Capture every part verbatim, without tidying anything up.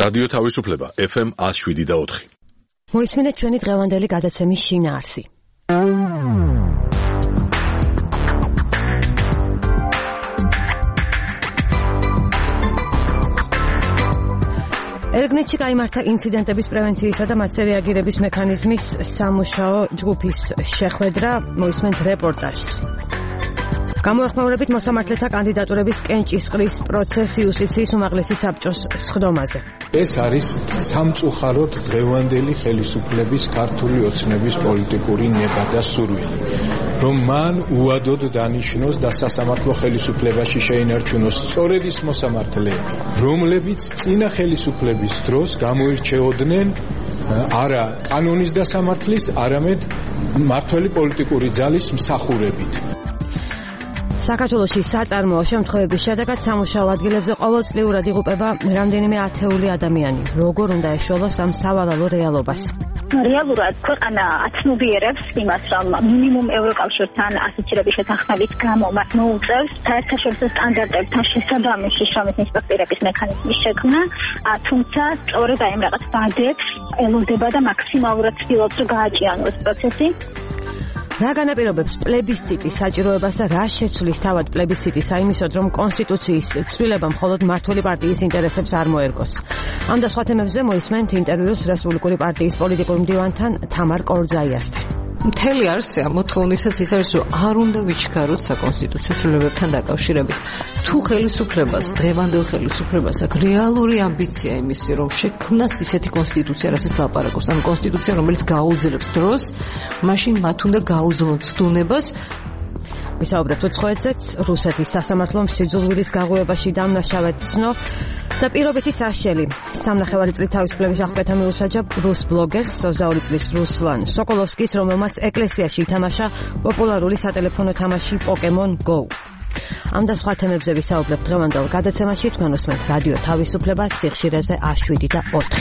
რადიო თავისუფლება ეფ ემ one oh seven point four. მოისმინეთ ჩვენი დღევანდელი გადაცემის შინაარსი. ერგნეთში გაიმართა ინციდენტების პრევენციისა და მათზე რეაგირების მექანიზმის სამუშაო ჯგუფის შეხვედრა, მოისმენთ რეპორტაჟს. გამოეხმაურებით მოსამართლეთა კანდიდატურების კენჭისყრის პროცესი იუსტიციის უმაღლესი საბჭოს სხდომაზე. ეს არის სამწუხაროდ დღევანდელი ხელისუფლების ქართული ოცნების პოლიტიკური ნება და სურვილი, რომ მან უადოდ დანიშნოს და სასამართლო ხელისუფლებაში შეინარჩუნოს სწორედ ის მოსამართლეები, რომლებიც წინა ხელისუფლების დროს გამოირჩეოდნენ არა კანონის დასამართლის, არამედ მმართველი პოლიტიკური ძალის მსახურებით. საქართველოში საწარმოო შემთხვევების შედეგად სამუშაო ადგილებზე ყოველწლიურად იღუპება რამდენიმე ათეული ადამიანი. როგორ უნდა ეშველოს ამ სავალალო რეალობას? რეალურად ქვეყანა აცნობიერებს იმას, რომ მინიმუმ ევროკავშირთან ასოცირების შეთანხმების გამო მათ მოუწევს საერთაშორისო სტანდარტებთან შესაბამისი შრომის ინსპექტირების მექანიზმის შექმნა, თუმცა სწორედ აი ამ რაღაც ვადებს ელოდება და მაქსიმალურად ცდილობს, რომ გააჭიანოს პროცესი. რა განაპირობებს პლებისციტის საჭიროებას და რა შეცვლის თავად პლებისციტის საიმისოდ, რომ კონსტიტუციის ცვლილება მხოლოდ მმართველი პარტიის ინტერესებს არ მოერგოს? ამ და სხვა თემებზე მოისმენთ ინტერვიუს რესპუბლიკური პარტიის პოლიტიკურ მდივანთან თამარ კორძაიასთან. მთელი არსია მოთხოვნისაც ის არის, რომ არ უნდა ვიჩქაროთ საკონსტიტუციო ცვლილებებთან დაკავშირებით. თუ ხელისუფლებას, დღევანდელ ხელისუფლებას აქვს რეალური ამბიცია იმისი, რომ შექმნას ისეთი კონსტიტუცია, რასაც ლაპარაკობს, ან კონსტიტუცია, რომელიც გაუძლებს დროს, მაშინ მათ უნდა გაუძლონ ცდუნებას. ვისაუბრებთ უცხოეთზეც, რუსეთის სასამართლომ სიძულვილის გაღუებაში დამნაშავედ ცნო და პირობითი საშელი. სამნახევარი წლით თავისუფლების აღკვეთა მიუსაჯა რუს ბლოგერს, ოცდაორი წლის რუსლან სოკოლოვსკის, რომელმაც ეკლესიაში ითამაშა პოპულარული სატელეფონო თამაში Pokemon Go. ამ და სხვა თემებზე ვისაუბრებთ დღევანდელ გადაცემაში. თქვენ უსმენთ რადიო თავისუფლება სიხშირეზე one oh seven point four.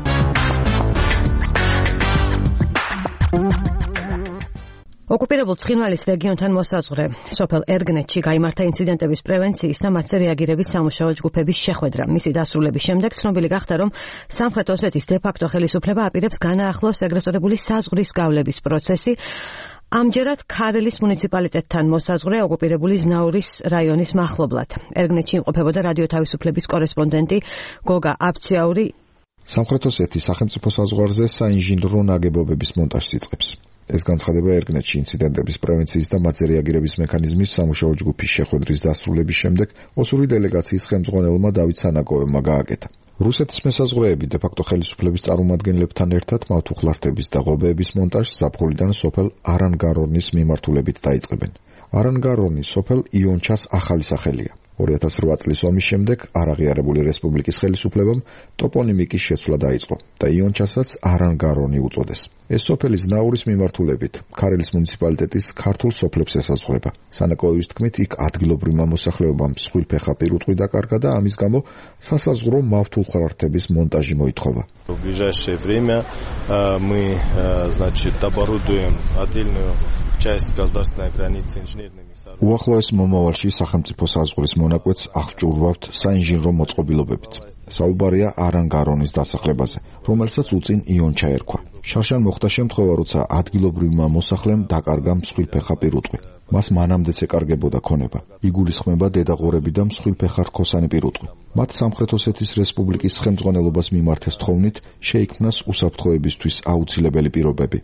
ოკუპირებულ ცხინვალის რეგიონთან მოსაზღვრე სოფელ ერგნეთში გაიმართა ინციდენტების პრევენციის და მათზე რეაგირების სამუშაო ჯგუფების შეხვედრა. მისი დასრულების შემდეგ ცნობილი გახდა, რომ სამხრეთ ოსეთის დე-ფაქტო ხელისუფლება აპირებს განაახლოს ეგრეთ წოდებული საზღვრის გავლების პროცესი. ამჯერად ქარელის მუნიციპალიტეტთან მოსაზღვრე ოკუპირებული ზნაურის რაიონის მახლობლად. ერგნეთში იმყოფებოდა რადიო თავისუფლების კორესპონდენტი გოგა აბციაური. სამხრეთ ოსეთის სახელმწიფო საზღვარზე საინჟინრო ნაგებობების მონტაჟს იწყებს. ეს განცხადება ერგნეთში ინციდენტების პრევენციის და მათზე რეაგირების მექანიზმის სამუშაო ჯგუფის შეხვედრის დასრულების შემდეგ ოსური დელეგაციის ხელმძღვანელმა დავით სანაკოვმა გააკეთა. რუსეთის მესაზღვრეები დე-ფაქტო ხელისუფლების წარმომადგენლებთან ერთად მავთუხლართების და ღობეების მონტაჟს ზაფხულიდან სოფელ არანგარონის მიმართულებით დაიწყებენ. არანგარონი სოფელ იონჩას ახალი სახელია. ორი ათას ოთხ წლის ომის შემდეგ არაღიარებული რესპუბლიკის ხელისუფლებამ ტოპონიმიკის შეცვლა დაიწყო და იონჩასაც არანგარონი უწოდეს. ეს სოფელი ზნაურის მიმართულებით ქარელის მუნიციპალიტეტის ქართულ სოფლებს ესაზღვრება. სანაკოევის თქმით, იქ ადგილობრივმა მოსახლეობამ მსხვილფეხა პირუტყვი დაკარგა და ამის გამო სასაზღვრო მავთულხარართების მონტაჟი მოითხოვა. В ближайшее время мы, значит, оборудуем отдельную часть государственной границы инженерными сооружениями. უახლოეს მომავალში სახელმწიფო საზღვრის მონაკვეთს აღჭურვავთ საინჟინრო მოწყობილობებით. საუბარია არანგარონის დასახლებაზე, რომელსაც უწინ იონჩა ერქვა. შარშან მოხდა შემთხვევა, როცა ადგილობრივმა მოსახლემ დაკარგა მსხვილფეხა პირუტყვი. მას მანამდეც ეკარგებოდა ქონება. იგულისხმება დედაღორები და მსხვილფეხა რქოსანი პირუტყვი. მათ სამხრეთ ოსეთის რესპუბლიკის ხელმძღვანელობას მიმართეს თხოვნით შეიქმნას უსაფრთხოებისთვის აუცილებელი პირობები.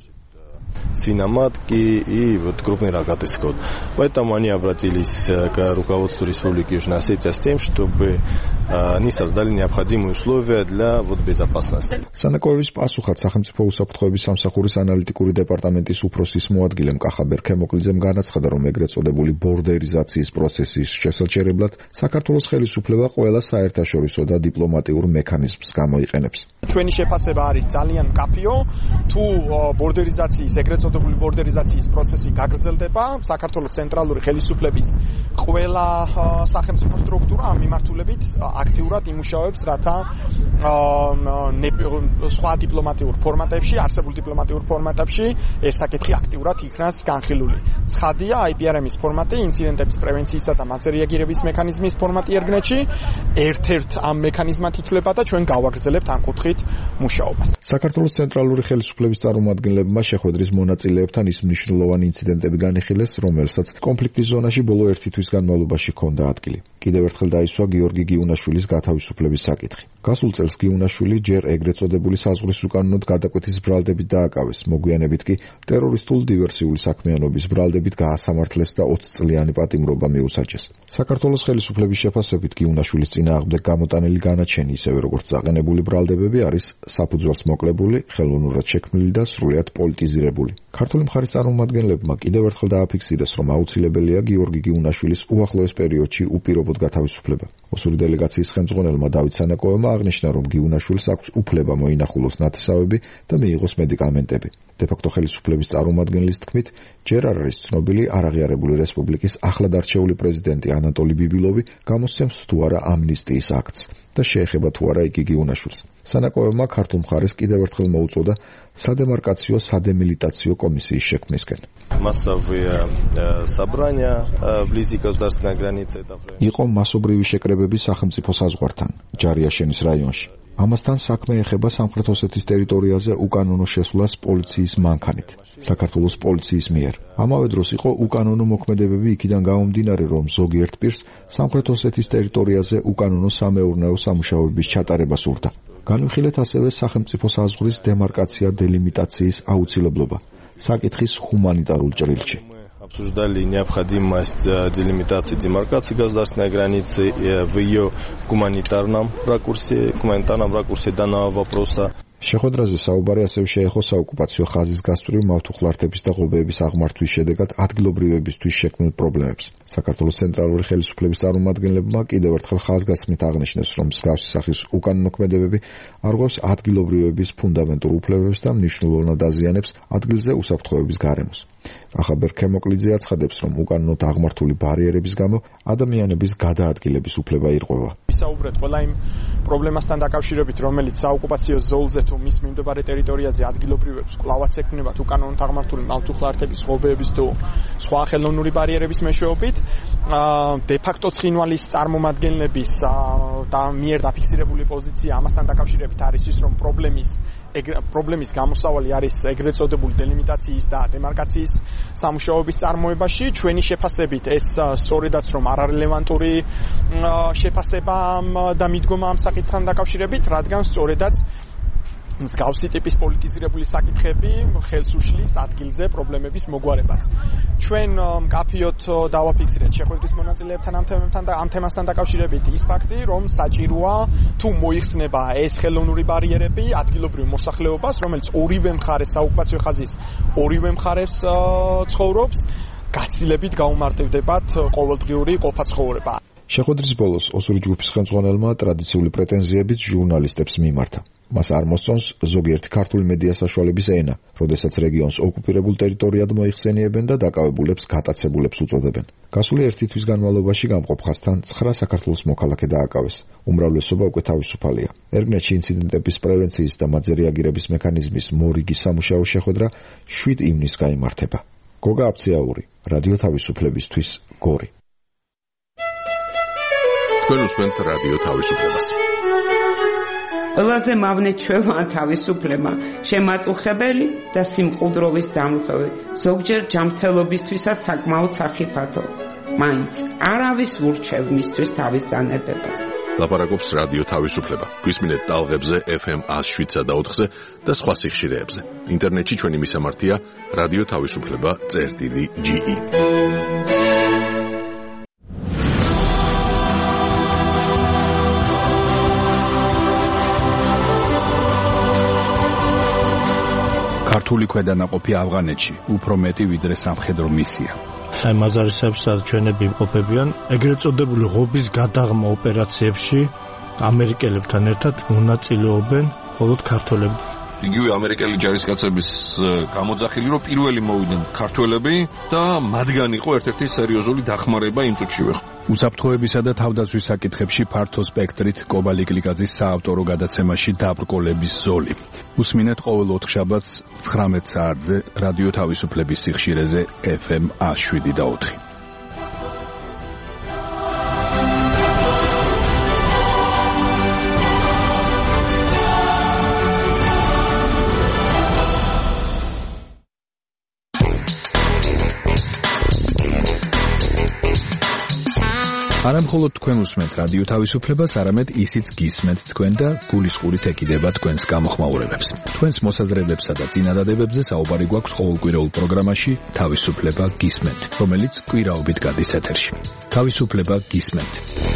свиноматки и вот крупный рогатый скот. Поэтому они обратились к руководству Республики Южная Осетия с тем, чтобы они создали необходимые условия для вот безопасности. სანაკოევის პასუხად სახელმწიფო უსაფრთხოების სამსახურის ანალიტიკური დეპარტამენტის უფროსის მოადგილემ კახაბერ ქემოკლიძემ განაცხადა, რომ ეგრეთ წოდებული ბორდერიზაციის პროცესის შესაჩერებლად საქართველოს ხელისუფლება ყველა საერთაშორისო და დიპლომატიურ მექანიზმს გამოიყენებს. ჩვენი შეფასება არის ძალიან მკაფიო, თუ ბორდერიზაციის ეგრეთ წოდებული ბორდერიზაციის პროცესი გაგრძელდება. საქართველოს ცენტრალური ხელისუფლების ყველა სახელმწიფო სტრუქტურა ამ მიმართულებით აქტიურად იმუშავებს, რათა სხვა დიპლომატიურ ფორმატებში, არსებულ დიპლომატიურ ფორმატებში ეს საკითხი აქტიურად იქნას განხილული. ცხადია, აი პი არ ემის ფორმატი, ინციდენტების პრევენციისა და მათზე რეაგირების მექანიზმის ფორმატი ერგნეთში ერთ-ერთ ამ მექანიზმად ითვლება და ჩვენ გავაგრძელებთ ამ კუთხით მუშაობას. საქართველოს ცენტრალური ხელისუფლების წარმომადგენლებმა შეხვედრის მონაწილეებთან ის მნიშვნელოვანი ინციდენტები განიხილეს, რომელსაც კონფლიქტის ზონაში ბოლო ერთი თვის განმავლობაში ჰქონდა ადგილი. კიდევ ერთხელ დაისვა გიორგი გიუნაშვილის გათავისუფლების საკითხი. გასულ წელს გიუნაშვილი ჯერ ეგრეთ წოდებული საზღვრის უკანონოდ გადაკვეთის ბრალდებით დააკავეს, მოგვიანებით კი ტერორისტულ დივერსიული საქმიანობის ბრალდებით გაასამართლეს და ოცი წლიანი პატიმრობა მიუსაჯეს. საქართველოს ხელისუფლების შეფასებით გიუნაშვილის წინააღმდეგ გამოტანილი განაჩენი, ისევე როგორც წაყენებული ბრალდებები არის საფუძველს მოკლებული, ხელოვნურად შექმნილი და სრულიად პოლიტიზირებული. ქართული მხარის წარმომადგენლებმა კიდევ ერთხელ დააფიქსირეს, რომ აუცილებელია გიორგი გიუნაშვილის უახლოეს პერიოდში უპირობოდ გათავისუფლება. ოსური დელეგაციის ხელმძღვანელმა დავით სანაკოევმა აღნიშნა, რომ გიუნაშვილს აქვს უფლება მოინახულოს ნათესავები და მიიღოს მედიკამენტები. დე-ფაქტო ხელისუფლების წარმომადგენლის თქმით, ჯერ არ არის ცნობილი არაღიარებული რესპუბლიკის ახლად არჩეული პრეზიდენტი ანატოლი ბიბილოვი გამოსცემს თუ არა ამნისტიის აქტს და შეეხება თუ არა იგი გიუნაშვილს. სანაკოევმა ქართულ მხარეს კიდევ ერთხელ მოუწოდა სადემარკაციო სადემილიტაციო კომისიის შექმნისკენ. Массовые собрания вблизи государственной границы. იყო მასობრივი შეკრებები სახელმწიფო საზღვართან, ჯარიაშენის რაიონში. ამასთან საქმე ეხება სამხრეთ ოსეთის ტერიტორიაზე უკანონო შესვლას პოლიციის მანქანით, საქართველოს პოლიციის მიერ. ამავე დროს იყო უკანონო მოქმედებები იქიდან გამომდინარე, რომ ზოგიერთ პირს სამხრეთ ოსეთის ტერიტორიაზე უკანონო სამეურნეო სამუშაოების ჩატარება სურდა. განვიხილეთ ასევე სახელმწიფო საზღვრის დემარკაცია დელიმიტაციის აუცილებლობა, საკითხის ჰუმанитарულ ჭრილში. Обсуждали необходимость делимитации демаркации государственной границы в ее гуманитарном ракурсе, гуманитарном ракурсе данного вопроса. შეხვედრაზე საუბარი ასევე შეეხო საოკუპაციო ხაზის გასწვრივ მავთუხლართების და ღობეების აღმართვის შედეგად ადგილობრივებისთვის შექმნილ პრობლემებს. საქართველოს ცენტრალური ხელისუფლების წარმომადგენლებმა კიდევ ერთხელ ხაზგასმით აღნიშნეს, რომ მსგავსი სახის უკანონო ქმედებები არღვევს ადგილობრივების ფუნდამენტურ უფლებებს და მნიშვნელოვნად აზიანებს ადგილზე უსაფრთხოების გარემოს. ახაბერ ქემოკლიძე აცხადებს, რომ უკანონოდ აღმართული ბარიერების გამო ადამიანების გადაადგილების უფლება ირღვევა. ვისაუბრეთ ყველა იმ პრობლემასთან დაკავშირებით, რომელიც საოკუპაციო ზოლზე თუ მის მიმდებარე ტერიტორიაზე ადგილობრივებს კვლავაც ექმნებათ უკანონოდ აღმართული მავთუხლართების, ღობეების თუ სხვა ხელოვნური ბარიერების მეშვეობით. დე-ფაქტო ცხინვალის წარმომადგენლების და მიერ დაფიქსირებული პოზიცია ამასთან დაკავშირებით არის ის, რომ პრობლემის პრობლემის გამოსავალი არის ეგრეთ წოდებული დელიმიტაციის და დემარკაციის სამუშაოების წარმოებაში. ჩვენი შეფასებით ეს სწორედაც რომ არარელევანტური შეფასება და მიდგომა ამ საკითხთან დაკავშირებით, რადგან სწორედაც მსგავსი ტიპის პოლიტიზირებული საკითხები ხელს უშლის ადგილზე პრობლემების მოგვარებას. ჩვენ მკაფიოდ დავაფიქსირეთ შეხვედრის მონაწილეებთან ამ თემებთან და ამ თემასთან დაკავშირებით ის ფაქტი, რომ საჭიროა თუ მოიხსნება ეს ხელოვნური ბარიერები ადგილობრივ მოსახლეობას, რომელიც ორივე მხარეს საოკუპაციო ხაზის ორივე მხარეს ცხოვრობს, გაცილებით გაუმარტივდებათ ყოველდღიური ყოფა-ცხოვრება. შეხვედრის ბოლოს ოსური ჯგუფის ხელმძღვანელმა ტრადიციული პრეტენზიებით ჟურნალისტებს მიმართა. მას არ მოსწონს ზოგიერთი ქართული მედია საშუალების ენა, როდესაც რეგიონს ოკუპირებულ ტერიტორიად მოიხსენიებენ და დაკავებულებს გატაცებულებს უწოდებენ. გასული ერთი თვის განმავლობაში გამყოფ ხაზთან ცხრა საქართველოს მოქალაქე დააკავეს. უმრავლესობა უკვე თავისუფალია. ერგნეთში ინციდენტების პრევენციის და მათზე რეაგირების მექანიზმის მორიგი სამუშაო შეხვედრა შვიდ ივნისს გაიმართება. გოგა აფციაური, რადიო თავისუფლებისთვის, გორი. თქვენ უსმენთ რადიო თავისუფლებას. ყველაზე მავნეჩვევაა თავისუფლება, შემაწუხებელი და სიმყუდროვის დამხევი, ზოგჯერ ჯანმრთელობისთვისაც საკმაოდ სახიფათო. მაინც არავის ვურჩევ მისთვის თავის დანებებას. ლაპარაკობს რადიო თავისუფლება. გვისმინეთ ტალღებზე ეფ ემ one oh seven და ოთხზე და სხვა სიხშირეებზე. ინტერნეტში ჩვენი მისამართია რადიო თავისუფლება წერტილი ჯი ი. ქართული ქვედანაყოფი ავღანეთში უფრო მეტი ვიდრე სამხედრო მისია. აი მაზარისებს ჩვენები იმყოფებიან ეგრეთ წოდებული ღობის გადაღმა ოპერაციებში ამერიკელებთან ერთად მონაწილეობენ მხოლოდ ქართველები. იგივე ამერიკელი ჯარისკაცების გამოძახილი, რომ პირველი მოვიდნენ ქართველები და მათგან იყო ერთ-ერთი სერიოზული დახმარება იმ წუთში ვეხო. უსაფრთხოებისა და თავდაცვის საკითხებში ფართო სპექტრით კობალი გლიკაძის საავტორო გადაცემაში დაბრკოლების ზოლი. უსმინეთ ყოველ ოთხშაბათს ცხრამეტ საათზე რადიო თავისუფლების სიხშირეზე ეფ ემ შვიდ და ოთხი. არა მხოლოდ თქვენ უსმენთ რადიო თავისუფლებას, არამედ ისიც გისმენთ თქვენ და გულისყურით ეკიდება თქვენს გამოხმაურებებს. თქვენს მოსაზრებებსა და წინადადებებზე საუბარი გვაქვს ყოველკვირეულ პროგრამაში თავისუფლება გისმენთ, რომელიც კვირაობით გადის ეთერში. თავისუფლება გისმენთ.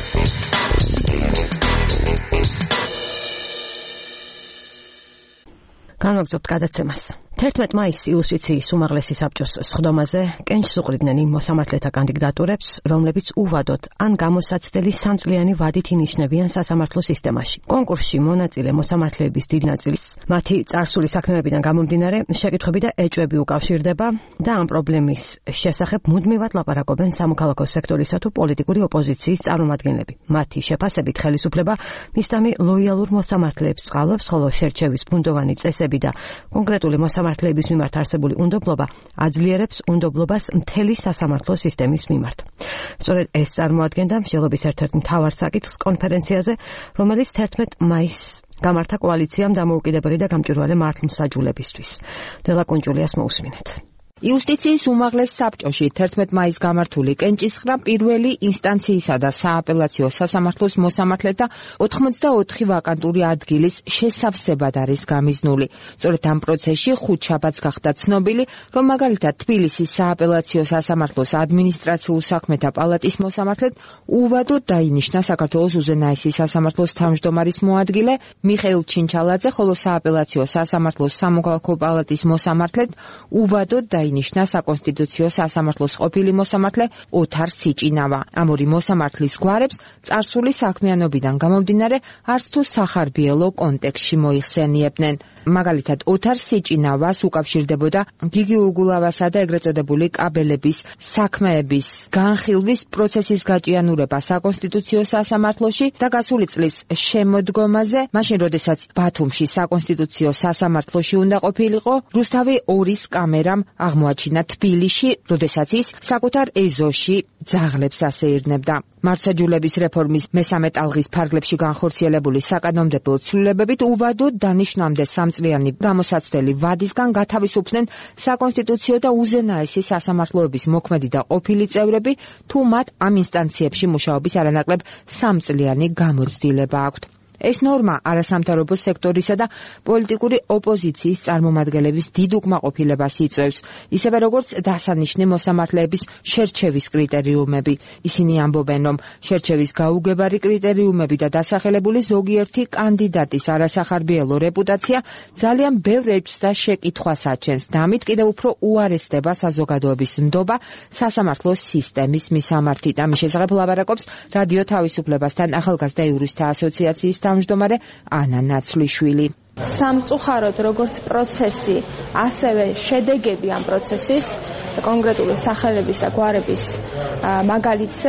განვაგრძობთ გადაცემას. თერთმეტ მაისი იუსტიციის უმაღლესი საბჭოს სხდომაზე კენჭს უყრიდნენ იმ მოსამართლეთა კანდიდატურებს, რომლებიც უვადოდ ან გამოსაცდელი სამწლიანი ვადით ინიშნებიან სასამართლო სისტემაში. კონკურსში მონაწილე მოსამართლეების დიდ ნაწილის მათი წარსული საქმეებიდან გამომდინარე შეკითხვები და ეჭვები უკავშირდება და ამ პრობლემის შესახებ მუდმივად ლაპარაკობენ სამოქალაქო სექტორისა თუ პოლიტიკური ოპოზიციის წარმომადგენლები. მათი შეფასებით ხელისუფლება მისდამი ლოიალურ მოსამართლეებს წყალობს, ხოლო შერჩევის ბუნდოვანი წესები და კონკრეტული მოსამართლეების მიმართ არსებული უნდობლობა აძლიერებს უნდობლობას მთელი სასამართლო სისტემის მიმართ. სწორედ ეს წარმოადგენდა მსჯელობის ერთ-ერთ მთავარ საკითხს კონფერენციაზე, რომელიც თერთმეტ მაისს გამართა კოალიციამ დამოუკიდებელი და გამჭვირვალე მართლმსაჯულებისთვის. დელა კუნჯულიას მოусმინეთ. იუსტიციის უმაღლეს საბჭოში თერთმეტ მაისს გამართული კენჭისხრა პირველი ინსტანციისა და სააპელაციო სასამართლოს მოსამართლეთა ოთხმოცდაოთხი ვაკანტური ადგილის შესავსებად არის გამიზნული. სწორედ ამ პროცესში ხუთშაბათს გახდა ცნობილი, რომ მაგალითად თბილისის სააპელაციო სასამართლოს ადმინისტრაციულ საქმეთა პალატის მოსამართლედ უვადოდ დაინიშნა საქართველოს უზენაესი სასამართლოს თავმჯდომარის მოადგილე მიხეილ ჩინჩალაძე, ხოლო სააპელაციო სასამართლოს სამოქალაქო პალატის მოსამართლედ უვადოდ დაინიშნა საკონსტიტუციო სასამართლოს ყოფილი მოსამართლე ოთარ სიჭინავა. ამ ორი მოსამართლის გვარებს წარსული საქმიანობიდან გამომდინარე არც თუ სახარბიელო კონტექსტში მოიხსენიებდნენ. მაგალითად ოთარ სიჭინავას უკავშირდებოდა გიგი უგულავასა და ეგრეთ წოდებული კაბელების საქმეების განხილვის პროცესის გაჭიანურება საკონსტიტუციო სასამართლოში და გასული წლის შემოდგომაზე, მაშინ როდესაც ბათუმში საკონსტიტუციო სასამართლოში უნდა ყოფილიყო, რუსთავი ორის კამერამ აღმოაჩინა თბილისში, როდესაც ის საკუთარ ეზოში ძაღლებს ასეირნებდა. მართლმსაჯულების რეფორმის მესამე ტალღის ფარგლებში განხორციელებული საკანონმდებლო ცვლილებებით უვადოდ დანიშნამდე სამწლიანი გამოსაცდელი ვადისგან გათავისუფლდნენ საკონსტიტუციო და უზენაესი სასამართლოების მოქმედი და ყოფილი წევრები, თუ მათ ამ ინსტანციებში მუშაობის არანაკლებ სამწლიანი გამოცდილება აქვთ. ეს ნორმა არასამთავრობო სექტორისა და პოლიტიკური ოპოზიციის წარმომადგენლების დიდ უკმაყოფილებას იწვევს, ისევე როგორც დასანიშნე მოსამართლეების შერჩევის კრიტერიუმები. ისინი ამბობენ, რომ შერჩევის გაუგებარი კრიტერიუმები და დასახელებული ზოგიერთი კანდიდატის არასახარბიელო რეპუტაცია ძალიან ბევრ ეჭვს და შეკითხვას აჩენს და ამით კიდევ უფრო უარესდება საზოგადოების ნდობა სასამართლოს სისტემის მისამართით. ამის შესახებ ლაპარაკობს რადიო თავისუფლებასთან ახალგაზრდა იურისტთა ასოციაციის თავმჯდომარე ანა ნაცვლიშვილი. სამწუხაროდ როგორც პროცესი, ასევე შედეგები ამ პროცესის კონკრეტული სახელების და გვარების მაგალითზე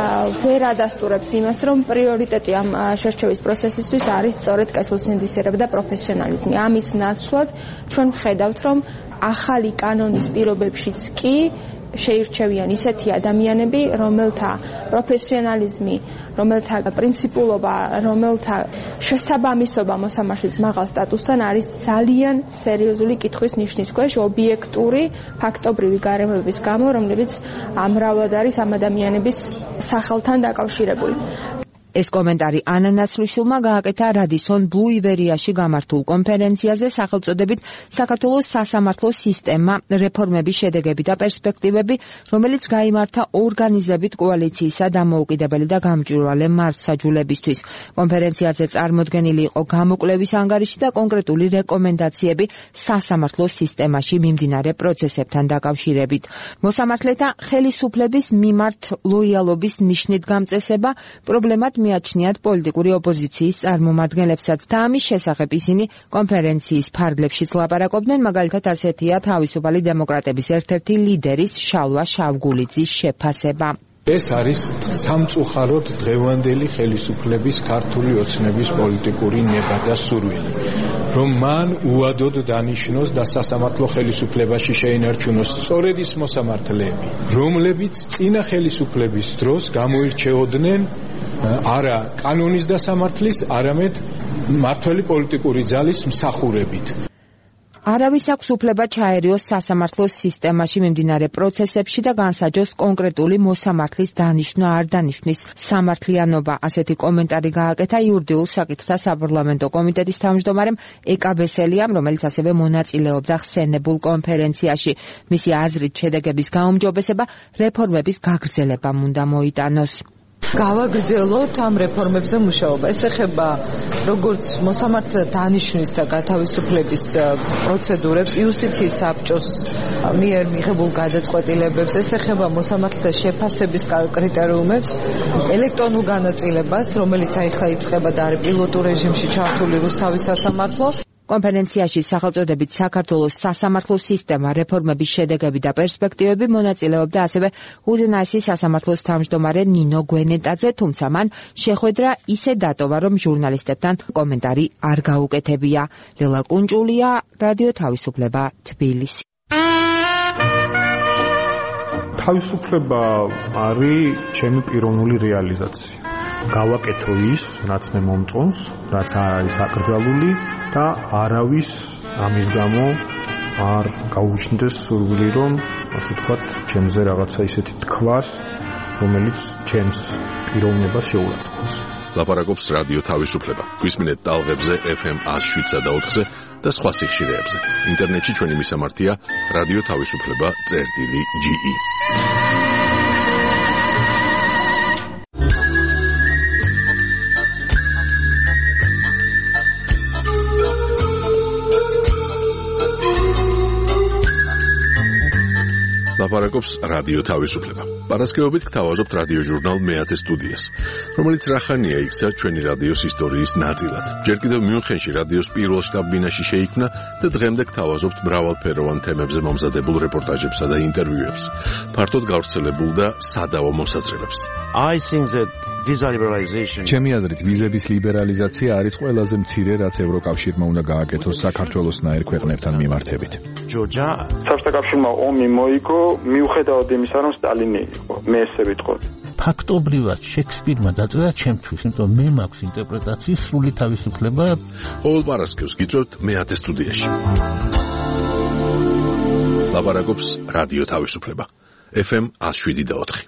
ვერ ადასტურებს იმას, რომ პრიორიტეტი ამ შერჩევის პროცესისთვის არის სწორედ კეთილსინდისიერება და პროფესიონალიზმი. ამის ნაცვლად ჩვენ ვხედავთ, რომ ახალი კანონის პირობებშიც კი შეირჩევიან ისეთი ადამიანები, რომელთა პროფესიონალიზმი, რომელთა პრინციპულობა, რომელთა შესაბამისობა მოსამართლის მაღალ სტატუსთან არის ძალიან სერიოზული კითხვის ნიშნის ქვეშ, ობიექტური, ფაქტობრივი გარემოების გამო, რომლებიც ამრავლად არის ამ ადამიანების სახელთან დაკავშირებული. ეს კომენტარი ანა ნაცვლიშვილმა გააკეთა რადისონ ბლუ ივერიაში გამართულ კონფერენციაზე სახელწოდებით საქართველოს სასამართლო სისტემა რეფორმების შედეგები და პერსპექტივები, რომელიც გაიმართა ორგანიზებით კოალიციისა დამოუკიდებელი და გამჭვირვალე მართლმსაჯულებისთვის. კონფერენციაზე წარმოდგენილი იყო გამოკვლევის ანგარიში და კონკრეტული რეკომენდაციები სასამართლო სისტემაში მიმდინარე პროცესებთან დაკავშირებით. მოსამართლეთა ხელისუფლების მიმართ ლოიალობის ნიშნით გამწესება პრობლემად მიაჩნიათ პოლიტიკური ოპოზიციის წარმომადგენლებსაც და ამის შესახებ ისინი კონფერენციის ფარგლებშიც ლაპარაკობდნენ, მაგალითად ასეთია თავისუფალი დემოკრატების ერთ-ერთი ლიდერის შალვა შავგულიძის შეფასება. ეს არის სამწუხაროდ დღევანდელი ხელისუფლების ქართული ოცნების პოლიტიკური ნება და სურვილი, რომ მან უადოდ დანიშნოს და სასამართლო ხელისუფლებაში შეინარჩუნოს სწორედ ის მოსამართლეები, რომლებიც წინა ხელისუფლების დროს გამოირჩეოდნენ არა კანონის დასამართლის, არამედ მმართველი პოლიტიკური ძალის მსახურებით. არავის აქვს უფლება ჩაერიოს სასამართლოს სისტემაში მიმდინარე პროცესებში და განსაჯოს კონკრეტული მოსამართლის დანიშნვა არ დანიშნვის სამართლიანობა. ასეთი კომენტარი გააკეთა იურიდიულ საკითხთა საპარლამენტო კომიტეტის თავმჯდომარემ ეკა ბესელიამ, რომელიც ასევე მონაწილეობდა ხსენებულ კონფერენციაში. მისი აზრით, შედეგების გაუმჯობესება რეფორმების გაგრძელებამ უნდა მოიტანოს. გავაგრძელოთ ამ რეფორმებზე მუშაობა. ეს ეხება როგორც მოსამართლეთა დანიშვნის და გათავისუფლების პროცედურებს, იუსტიციის საბჭოს მიერ მიღებულ გადაწყვეტილებებს, ეს ეხება მოსამართლეთა შეფასების კრიტერიუმებს, ელექტრონულ განაწილებას, რომელიც ახლა იწყება და არის პილოტურ რეჟიმში ჩართული რუსთავის სასამართლო. კონფერენციაში სახელწოდებით საქართველოს სასამართლო სისტემა, რეფორმების შედეგები და პერსპექტივები მონაწილეობდა ასევე უზენაესი სასამართლოს თავმჯდომარე ნინო გვენეტაძე, თუმცა მან შეხვედრა ისე დატოვა, რომ ჟურნალისტებთან კომენტარი არ გაუკეთებია. ლელა კუნჭულია, რადიო თავისუფლება, თბილისი. თავისუფლება არის ჩემი პიროვნული რეალიზაცია. გავაკეთო ის, რაც მე მომწონს, რაც არ არის აკრძალული და არავის ამის გამო არ გაუჩნდეს სურვილი, რომ ასე ვთქვათ, ჩემზე რაღაცა ისეთი თქვას, რომელიც ჩემს პიროვნებას შეურაცხყოფს. ლაპარაკობს რადიო თავისუფლება. გვისმინეთ ტალღებზე ეფ ემ ას შვიდსა და ოთხზე და სხვა სიხშირეებზე. ინტერნეტში ჩვენი მისამართია რადიო თავისუფლება წერტილი ჯი ი. ლაპარაკობს რადიო თავისუფლება. პარასკევობით გთავაზობთ რადიო ჟურნალ მეათე სტუდიას, რომელიც რახანია იქცა ჩვენი რადიოს ისტორიის ნაწილად. ჯერ კიდევ მიუნხენში რადიოს პირველ შტაბ-ბინაში შეიქმნა და დღემდე გთავაზობთ მრავალფეროვან თემებზე მომზადებულ რეპორტაჟებსა და ინტერვიუებს, ფართოდ გავრცელებულ და სადავო მოსაზრებებს. I think that visa liberalization ჩემი აზრით ვიზების ლიბერალიზაცია არის ყველაზე მცირე, რაც ევროკავშირმა უნდა გააკეთოს საქართველოსნაირ ქვეყნებთან მიმართებით. ჯორჯა საბჭოთა კავშირმა ომი მოიგო მიუხედავად იმისა, რომ სტალინი იყო, მე ესე ვიტყოდი. ფაქტობრივად შექსპირმა დაწერა ჩემთვის, იმიტომ მე მაქვს ინტერპრეტაციის სრული თავისუფლება. ყოველ პარასკევს გიწევთ მეათე სტუდიაში. ლაპარაკობს რადიო თავისუფლება. ეფ ემ ას შვიდი და ოთხი.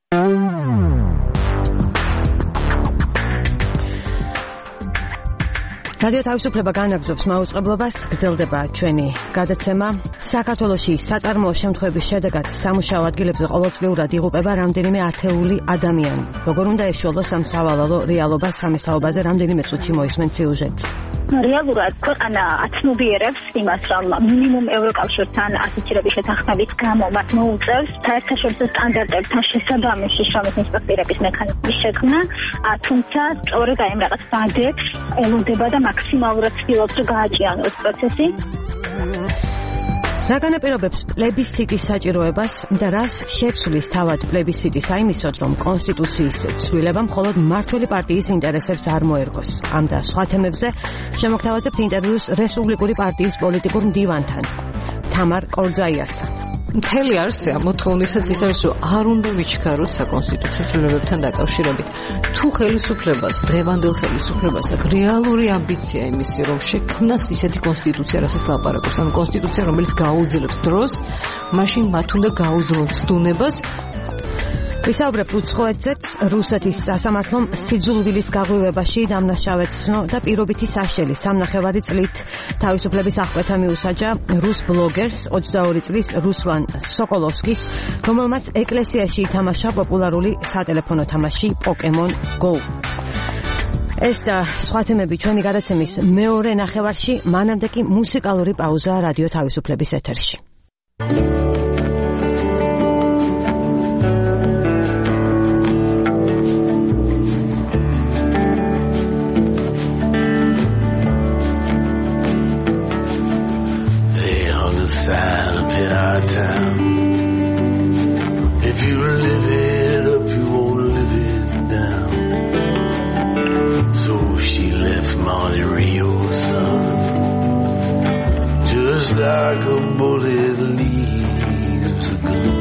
რადიო თავისუფლება განაგრძობს მაუწყებლობას, გრძელდება ჩვენი გადაცემა. საქართველოში საწარმოო შემთხვევების შედეგად სამუშაო ადგილებზე ყოველწლიურად იღუპება რამდენიმე ათეული ადამიანი. როგორ უნდა ეშუალოს ამ სავალალო რეალობას, ამის თაობაზე რამდენიმე წუთში მოისმენთ სიუჟეტს. რეალურად ქვეყანა აცნობიერებს იმას, რომ მინიმუმ ევროკავშირთან ასოცირების შეთანხმების გამო მათ მოუწევს საერთაშორისო სტანდარტებთან შესაბამისი შრომის ინსპექტირების მექანიზმის შექმნა, თუმცა სწორედ აი ამ რაღაც ვადებს ელოდება და მაქსიმალურად ცდილობს, რომ გააჭიანოს პროცესი. რა განაპირობებს პლებისციტის საჭიროებას და რას შეცვლის თავად პლებისციტის აიმისოდ, რომ კონსტიტუციის ცვლილება მხოლოდ მმართველი პარტიის ინტერესებს არ მოერგოს. ამ და სხვა თემებზე შემოგთავაზებთ ინტერვიუს რესპუბლიკური პარტიის პოლიტიკურ მდივანთან, თამარ კორძაიასთან. მთელი არსი ამ მოთხოვნისაც ის არის, რომ არ უნდა ვიჩქაროთ საკონსტიტუციო ცვლილებებთან დაკავშირებით. თუ ხელისუფლებას, დღევანდელ ხელისუფლებას აქვს რეალური ამბიცია იმისი, რომ შექმნას ისეთი კონსტიტუცია, რასაც ლაპარაკობს, ანუ კონსტიტუცია, რომელიც გაუძლებს დროს, მაშინ მათ უნდა გაუძლონ ცდუნებას. ვისაუბრებთ უცხოეთზეც, რუსეთის სასამართლომ სიძულვილის გაღვივებაში დამნაშავედ ცნო და პირობითი საშელი სამნახევარი წლით თავისუფლების აღკვეთა მიუსაჯა რუს ბლოგერს ოცდაორი წლის რუსლან სოკოლოვსკის, რომელმაც ეკლესიაში ითამაშა პოპულარული სატელეფონო თამაში Pokemon Go. ეს და სხვა თემები ჩვენი გადაცემის მეორე ნახევარში, მანამდე კი მუსიკალური პაუზა რადიო თავისუფლების ეთერში. live it up, you won't live it down. So she left Monte Rio, son, just like a bullet leaves a gun.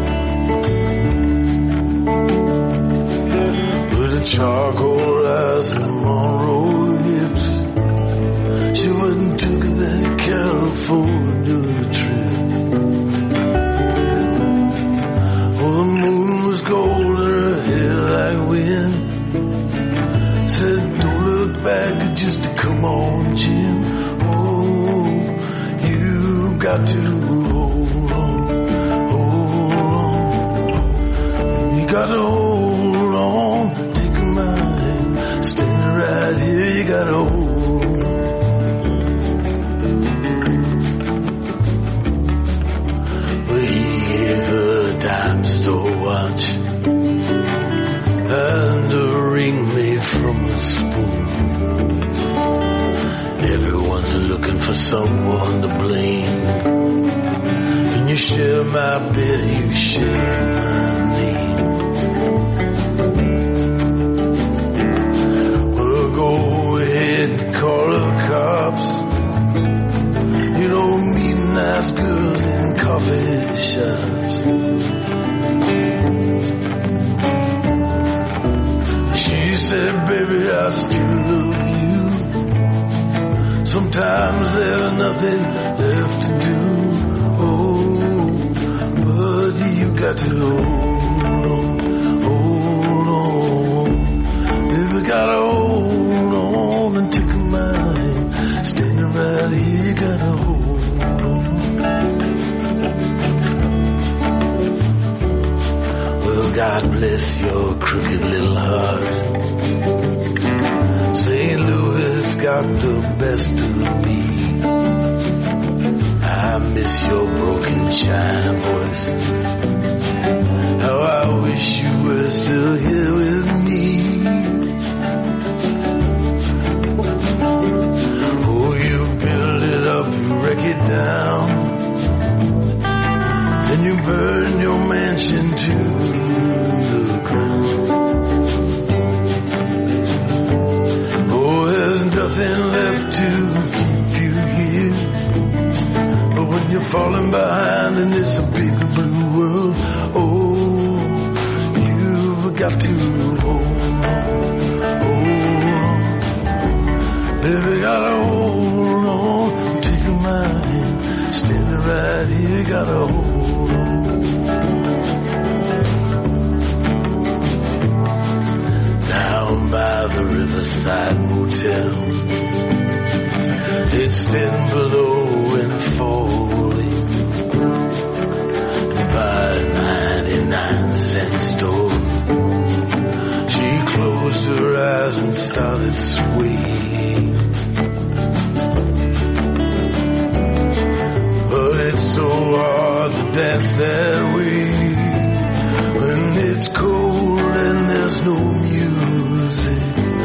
With a charcoal eyes and Monroe hips, she went and took that California trip. Oh, the moon was gold, her hair like wind. Said, don't look back, just to come on, Jim. Oh, you got to hold on, hold on. You got to hold on, take my hand, stand right here, you got to hold on. But he gave her a dime store watch and a ring made from a spoon. Everyone's looking for someone to blame. When you share my bed, you share my name. Well, go ahead and call the cops. You don't meet nice girls in coffee shops. She said, baby, I still love you. Sometimes there's nothing left to do. Oh, but you got to hold on, hold on. Baby, gotta hold on and take my hand. Standing right here, you gotta hold on. Well, God bless your crooked little heart. Saint Louis got the best of me. I miss your broken China voice. How I wish you were still here with me. Oh, you build it up, you wreck it down, then you burn your mansion to the ground. There's nothing left to keep you here. But when you're falling behind and it's a big blue world, oh, you've got to hold on, hold on. Baby, gotta hold on, take my hand, standing right here, gotta hold on. Down by the Riverside Motel, it's thin below and falling. By a ninety-nine cent store, she closed her eyes and started swaying. But it's so hard to dance that way when it's cold and there's no music.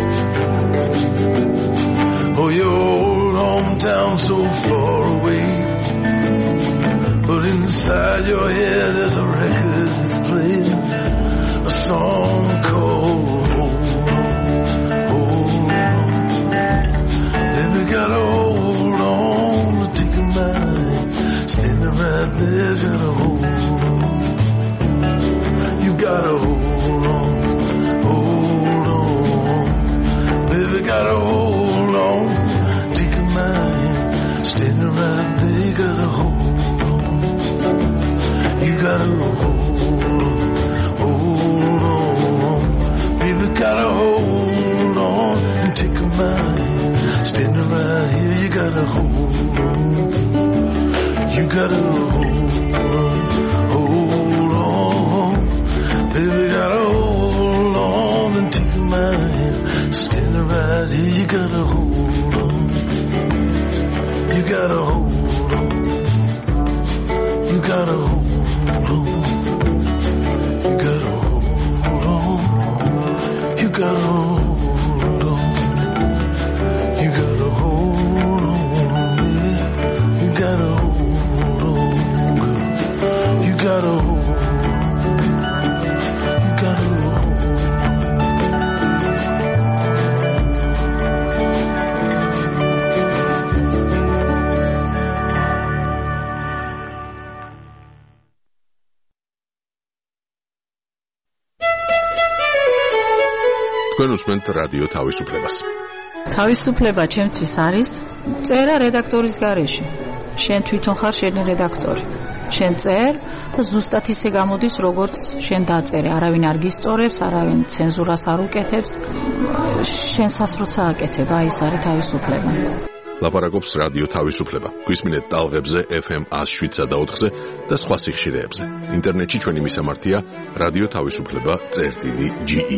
Oh, your old hometown so far away, but inside your head there's a record that's playing a song called Hold On, Hold On. Baby, gotta hold on to take a mind, standing right there, gotta hold on. You gotta hold on, hold on. Baby, gotta hold on, take a mind, standing right there, gotta hold on. You gotta hold on, hold on. Baby, gotta hold on and take a mind, standing right here, you gotta hold on. You gotta hold on, hold on. Baby, gotta hold on and take my hand, standing right here, you gotta hold on. You gotta hold on. You gotta hold on. You gotta hold on. You gotta hold on. You gotta hold on. You gotta hold on. You gotta hold on. თქვენ უსმენთ რადიო თავისუფლებას. თავისუფლება ჩემთვის არის წერა რედაქტორის გარეშე. შენ თვითონ ხარ შენი რედაქტორი. შენ წერ და ზუსტად ისე გამოდის, როგორც შენ დაწერე. არავინ არ გისწორებს, არავინ ცენზურას არ უკეთებს. შენსაც როცა აკეთებ, აი ეს არის თავისუფლება. ლაპარაკობს რადიო თავისუფლება. გვისმინეთ ტალღებზე ეფ ემ one oh seven და ოთხზე და სხვა სიხშირეებზე. ინტერნეტში ჩვენი მისამართია რადიო თავისუფლება წერტილი ჯი ი.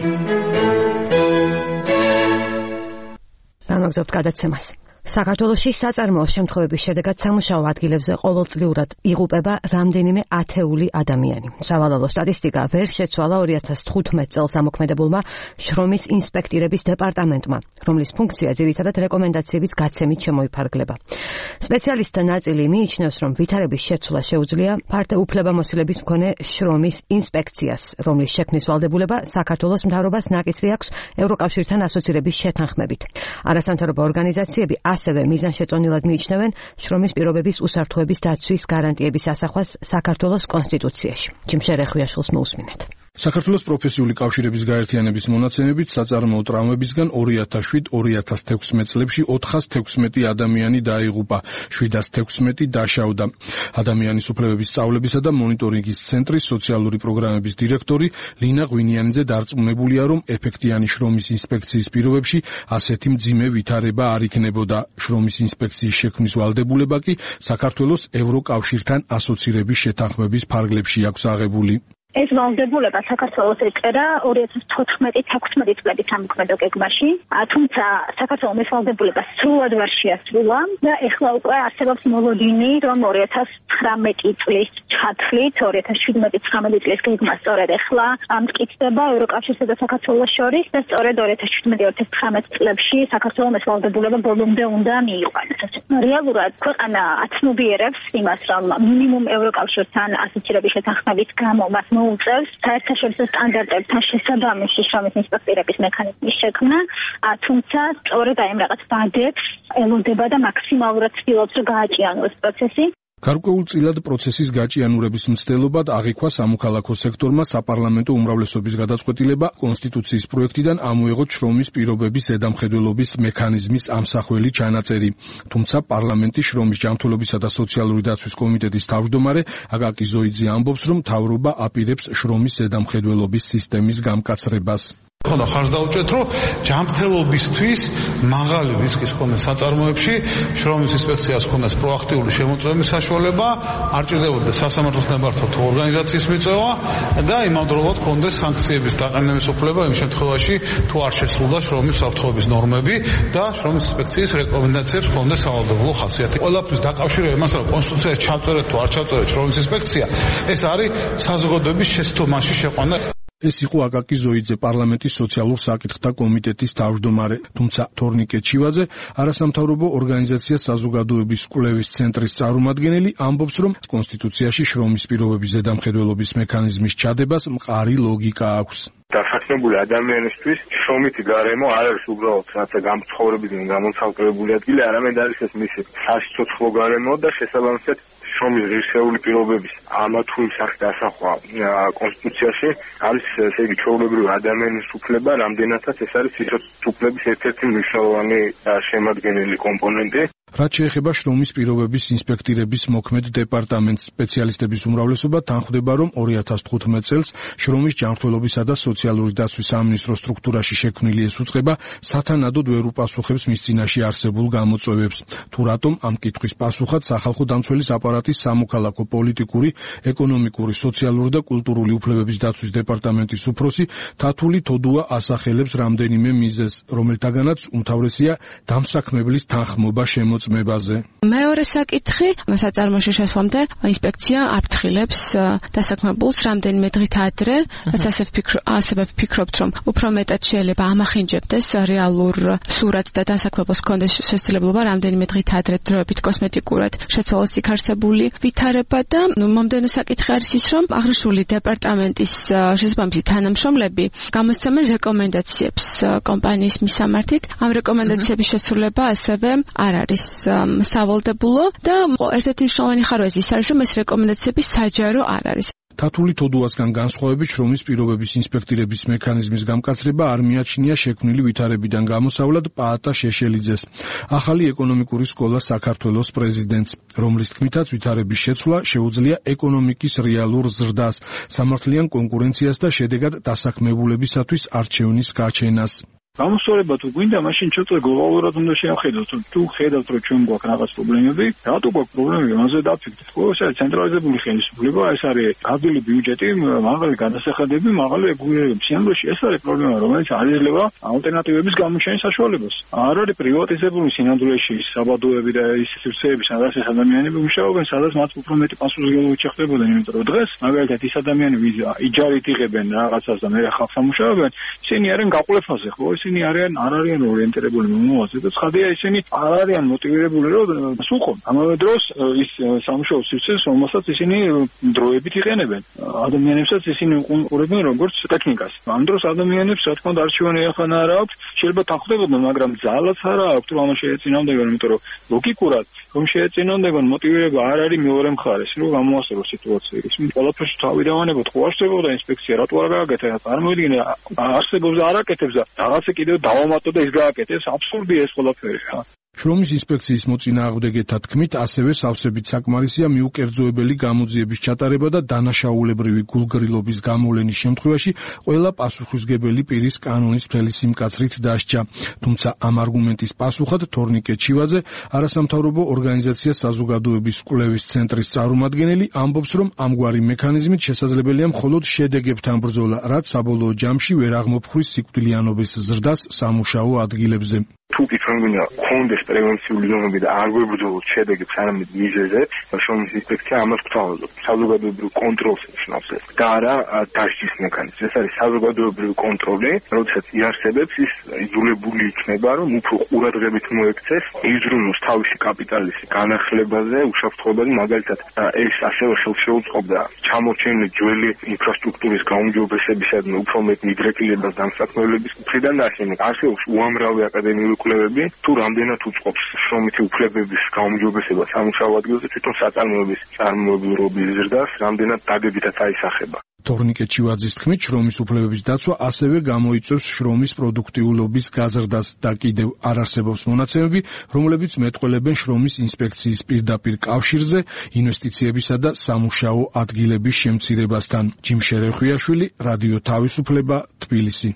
გამოგზავნებთ გადაცემას. საქართველოში საწარმოო შემთხვევების შედეგად სამუშაო ადგილებზე ყოველწლიურად იღუპება რამდენიმე ათეული ადამიანი. სავალალო სტატისტიკა ვერ შეცვალა ორი ათას თხუთმეტ წელს ამოქმედებულმა შრომის ინსპექტირების დეპარტამენტმა, რომლის ფუნქცია ძირითადად რეკომენდაციების გაცემით შემოიფარგლება. სპეციალისტთა ნაწილი მიიჩნევს, რომ ვითარების შეცვლა შეუძლია ფართო უფლებამოსილების მქონე შრომის ინსპექციას, რომლის შექმნის ვალდებულება საქართველოს მთავრობას ნაკისრი აქვს ევროკავშირთან ასოცირების შეთანხმებით. არასამთავრობო ორგანიზაციები ასევე მიზანშეწონილად მიიჩნევენ შრომის პირობების უსაფრთხოების დაცვის გარანტიების ასახვას საქართველოს კონსტიტუციაში. ჯიმშერე ხვიაშვილს მოусმინეთ. საქართველოს პროფესიული კავშირების გაერთიანების მონაცემებით საწარმოო ტრავმებისგან ორი ათას შვიდ ორი ათას თექვსმეტ წლებში ოთხას თექვსმეტი ადამიანი დაიღუპა, შვიდას თექვსმეტი დაშავდა. ადამიანის უფლებების სწავლებისა და მონიტორინგის ცენტრის სოციალური პროგრამების დირექტორი ლინა ღვინიანიძე დარწმუნებულია, რომ ეფექტიანი შრომის ინსპექციის პირობებში ასეთი მძიმე ვითარება არ იქნებოდა. შრომის ინსპექციის შექმნის ვალდებულება კი საქართველოს ევროკავშირთან ასოცირების შეთანხმების ფარგლებში აქვს აღებული. ეს ვალდებულება საქართველოს ეწერა ორი ათას თოთხმეტი თექვსმეტი წლების სამოქმედო გეგმაში, თუმცა საქართველოს ეს ვალდებულება სრულად ვერ შეასრულა და ეხლა უკვე არსებობს მოლოდინი, რომ ორი ათას ცხრამეტი წლის ჩათვლით ორი ათას შვიდმეტი ცხრამეტი წლის გეგმა სწორედ ეხლა მტკიცდება ევროკავშირსა და საქართველოს შორის და სწორედ ორი ათას შვიდმეტი ორი ათას ცხრამეტ წლებში საქართველოს ეს ვალდებულება ბოლომდე უნდა მიიყვანოს. რეალურად ქვეყანა აცნობიერებს იმას, რომ მინიმუმ ევროკავშირთან ასოცირების შეთანხმების გამო მას უწევს საერთაშორისო სტანდარტებთან შესაბამისი შრომის ინსპექტირების მექანიზმის შექმნა, თუმცა სწორედ აი ამ რაღაც ვადებს ელოდება და მაქსიმალურად ცდილობს, რომ გააჭიანოს პროცესი. გარკვეულწილად პროცესის გაჭიანურების მცდელობად აღიქვა სამოქალაქო სექტორმა საპარლამენტო უმრავლესობის გადაწყვეტილება კონსტიტუციის პროექტიდან ამოეღოთ შრომის პირობების ზედამხედველობის მექანიზმის ამსახველი ჩანაწერი. თუმცა პარლამენტის შრომის ჯანმრთელობისა და სოციალური დაცვის კომიტეტის თავმჯდომარე აკაკი ზოიძე ამბობს, რომ მთავრობა აპირებს შრომის ზედამხედველობის სისტემის გამკაცრებას. ხოდა ხარს დაუჭერთ, რომ ჯანმრთელობისთვის მაღალი რისკის მქონე საწარმოებში შრომის ინსპექციას ქონდეს პროაქტიული შემოწმების საშუალება, არ ჭირდებოდა სასამართლოს ნებართვით ორგანიზაციის მიწევა და იმავდროულად ქონდეს სანქციების დაყენების უფლება იმ შემთხვევაში, თუ არ შესრულდა შრომის უსაფრთხოების ნორმები და შრომის ინსპექციის რეკომენდაციებს ქონდეს სავალდებულო ხასიათი. ყველაფრის დაკავშირებით იმასთან, რომ კონსტიტუციაში ჩავწერეთ თუ არ ჩავწერეთ შრომის ინსპექცია, ეს არის საზოგადოების შესწომაში შეყვანა. ეს იყო აკაკი ზოიძე, პარლამენტის სოციალურ საკითხთა კომიტეტის თავმჯდომარე, თუმცა თორნიკე ჩივაძე, არასამთავრობო ორგანიზაცია საზოგადოების კვლევის ცენტრის წარმომადგენელი, ამბობს, რომ კონსტიტუციაში შრომის პირობების ზედამხედველობის მექანიზმის ჩადებას მყარი ლოგიკა აქვს. დასაქმებული ადამიანისთვის შრომითი გარემო არ არის უბრალოდ რაცა გამცხოვრებიდან გამოცალკევებული ადგილი, არამედ არის ეს მისი სასიცოცხლო გარემო და შესაბამისად შრომის ღირსეული პირობების ამა თუ იმ სახით დასახვა კონსტიტუციაში არის, ესე იგი, ჩვეულებრივი ადამიანის უფლება, რამდენადაც ეს არის სიცოცხლების ერთ-ერთი მნიშვნელოვანი შემადგენელი კომპონენტი. რაც შეეხება შრომის პირობების ინსპექტირების მოქმედ დეპარტამენტს, სპეციალისტების უმრავლესობა თანხმდება, რომ ორი ათას თხუთმეტ წელს შრომის ჯანმრთელობისა და სოციალური დაცვის სამინისტრო სტრუქტურაში შექმნილი ეს უწყება სათანადოდ ვერ უპასუხებს მის წინაშე არსებულ გამოწვევებს. თუ რატომ ამ კითხვის პასუხად სახალხო დამცველის აპარატის სამოქალაქო პოლიტიკური, ეკონომიკური, სოციალური და კულტურული უფლებების დაცვის დეპარტამენტის უფროსი თათული თოდუა ასახელებს რამდენიმე მიზეზს, რომელთაგანაც უმთავრესია დამსაქმებლის თანხმობა შემოწმება. მეორე საკითხი, საწარმოში შესვლამდე ინსპექცია აფრთხილებს დასაქმებულს რამდენიმე დღით ადრე, რაც ასევე ვფიქრობთ, რომ უფრო მეტად შეიძლება ამახინჯებდეს რეალურ სურათს და დასაქმებულს ჰქონდეს შესაძლებლობა რამდენიმე დღით ადრე დროებით კოსმეტიკურად შეცვალოს იქ არსებული ვითარება და მომდევნო საკითხი არის ის, რომ აღნიშნული დეპარტამენტის შესაბამისი თანამშრომლები გამოსცემენ რეკომენდაციებს კომპანიის მისამართით. ამ რეკომენდაციების შესრულება ასევე არ არის სავალდებულო და ერთ-ერთი მნიშვნელოვანი ხარვეზი ის არის, რომ ეს რეკომენდაციები საჯარო არ არის. თათული თოდუასგან განსხვავებით შრომის პირობების ინსპექტირების მექანიზმის გამკაცრება არ მიაჩნია შექმნილი ვითარებიდან გამოსავლად პაატა შეშელიძეს, ახალი ეკონომიკური სკოლა საქართველოს პრეზიდენტს, რომლის თქმითაც ვითარების შეცვლა შეუძლია ეკონომიკის რეალურ ზრდას, სამართლიან კონკურენციას და შედეგად დასაქმებულებისათვის არჩევნის გაჩენას. გამოსვლება თუ გვინდა, მაშინ ცოტა გლობალურად უნდა შევხედოთ, თუ ხედავთ, რომ ჩვენ გვაქვს რაღაც პრობლემები, რატო გვაქვს პრობლემები, ამაზე დაფიქრდეთ. ხო, ეს არის ცენტრალიზებული ხელისუფლება, ეს არის გაბილი ბიუჯეტი, მაღალი გადასახადები, მაღალი რეგულირება. სინამდვილეში ეს არის პრობლემა, რომელიც არ იძლევა ალტერნატივების გამოჩენის საშუალებას. არ არის პრივატიზებული სინამდვილეში საბადოები და ის სივრცეები, სადაც ეს ადამიანები მუშაობენ, სადაც მათ უფრო მეტი პასუხისმგებლობით შეხვდებოდნენ, იმიტომ რომ დღეს მაგალითად ის ადამიანები იჯარით იღებენ რაღაცას და მე ხალხს ამუშავებენ, ისინი არიან გაყოლეფაზე, ხო? ისინი არიან არ არიან ორიენტირებული მომავალზე და ცხადია ისინი არ არიან მოტივირებული რომ სულყონ. ამავე დროს ის სამუშაო სივრცეს, რომელსაც ისინი დროებით იყენებენ, ადამიანებსაც ისინი უყურებენ როგორც ტექნიკას. ამ დროს ადამიანებს რა თქმა უნდა არჩევანი ახანა არ აქვს, შეიძლება თანხმდებოდნენ, მაგრამ ძალაც არ აქვს რომ ამას შეეწინააღმდეგონ, იმიტომ რომ ლოგიკურად რომ შეეწინააღმდეგონ მოტივირება არ არის მეორე მხარეს, რომ გამოასწოროს სიტუაცია. ისინი ყველაფერს თავი დავანებოთ, ხო არსებობდა ინსპექცია, რატო არ გააკეთა? წარმოვიდგინე, არსებობს და არ აკეთებს და რაღაცა კიდევ დავამატო და ის გააკეთებს, აბსურდია ეს ყველაფერი რა. შრომის ინსპექციის მოწინააღმდეგეთა თქმით, ასევე სავსებით საკმარისია მიუკერძოებელი გამოძიების ჩატარება და დანაშაულებრივი გულგრილობის გამოვლენის შემთხვევაში ყველა პასუხისმგებელი პირის კანონის მთელი სიმკაცრით დასჯა. თუმცა ამ არგუმენტის პასუხად თორნიკე ჩივაძე, არასამთავრობო ორგანიზაცია საზოგადოების კვლევის ცენტრის წარმომადგენელი, ამბობს, რომ ამგვარი მექანიზმით შესაძლებელია მხოლოდ შედეგებთან ბრძოლა, რაც საბოლოო ჯამში ვერ აღმოფხვის სიკვდილიანობის ზრდას სამუშაო ადგილებზე. თუ კი ჩვენ გვინდა გქონდეს პრევენციული ზონები და არ გვებრძოლოთ შედეგებს არამედ მიზეზებს, შრომის ინსპექცია ამას გვთავაზობ. საზოგადოებრივ კონტროლს ნიშნავს ეს და არა დასჯის მექანიზმს. ეს არის საზოგადოებრივი კონტროლი, როდესაც იარსებებს ის იძულებული იქნება, რომ უფრო ყურადღებით მოექცეს იზრუნოს თავისი კაპიტალის განახლებაზე, უშაფრთხოებაზე, მაგალითად ეს ასევე ხელშეუწყობდა ჩამორჩენილი ძველი ინფრასტრუქტურის გაუმჯობესებისა და უფრო მეტ მიდრეკილებას დამსაქმებლების მხრიდან და ასევე არსებობს უამრავი აკადემიური კვლევები, თუ რამდენად უწყობს შრომითი უფლებების გაუმჯობესება სამუშაო ადგილზე თვითონ საწარმოების წარმოებულობის ზრდას, რამდენად დადებითად აისახება. თორნიკე ჩივაძის თქმით, შრომის უფლებების დაცვა ასევე გამოიწვევს შრომის პროდუქტიულობის გაზრდას და კიდევ არ არსებობს მონაცემები, რომლებიც მეტყველებენ შრომის ინსპექციის პირდაპირ კავშირზე ინვესტიციებისა და სამუშაო ადგილების შემცირებასთან. ჯიმ შერეხვიაშვილი, რადიო თავისუფლება, თბილისი.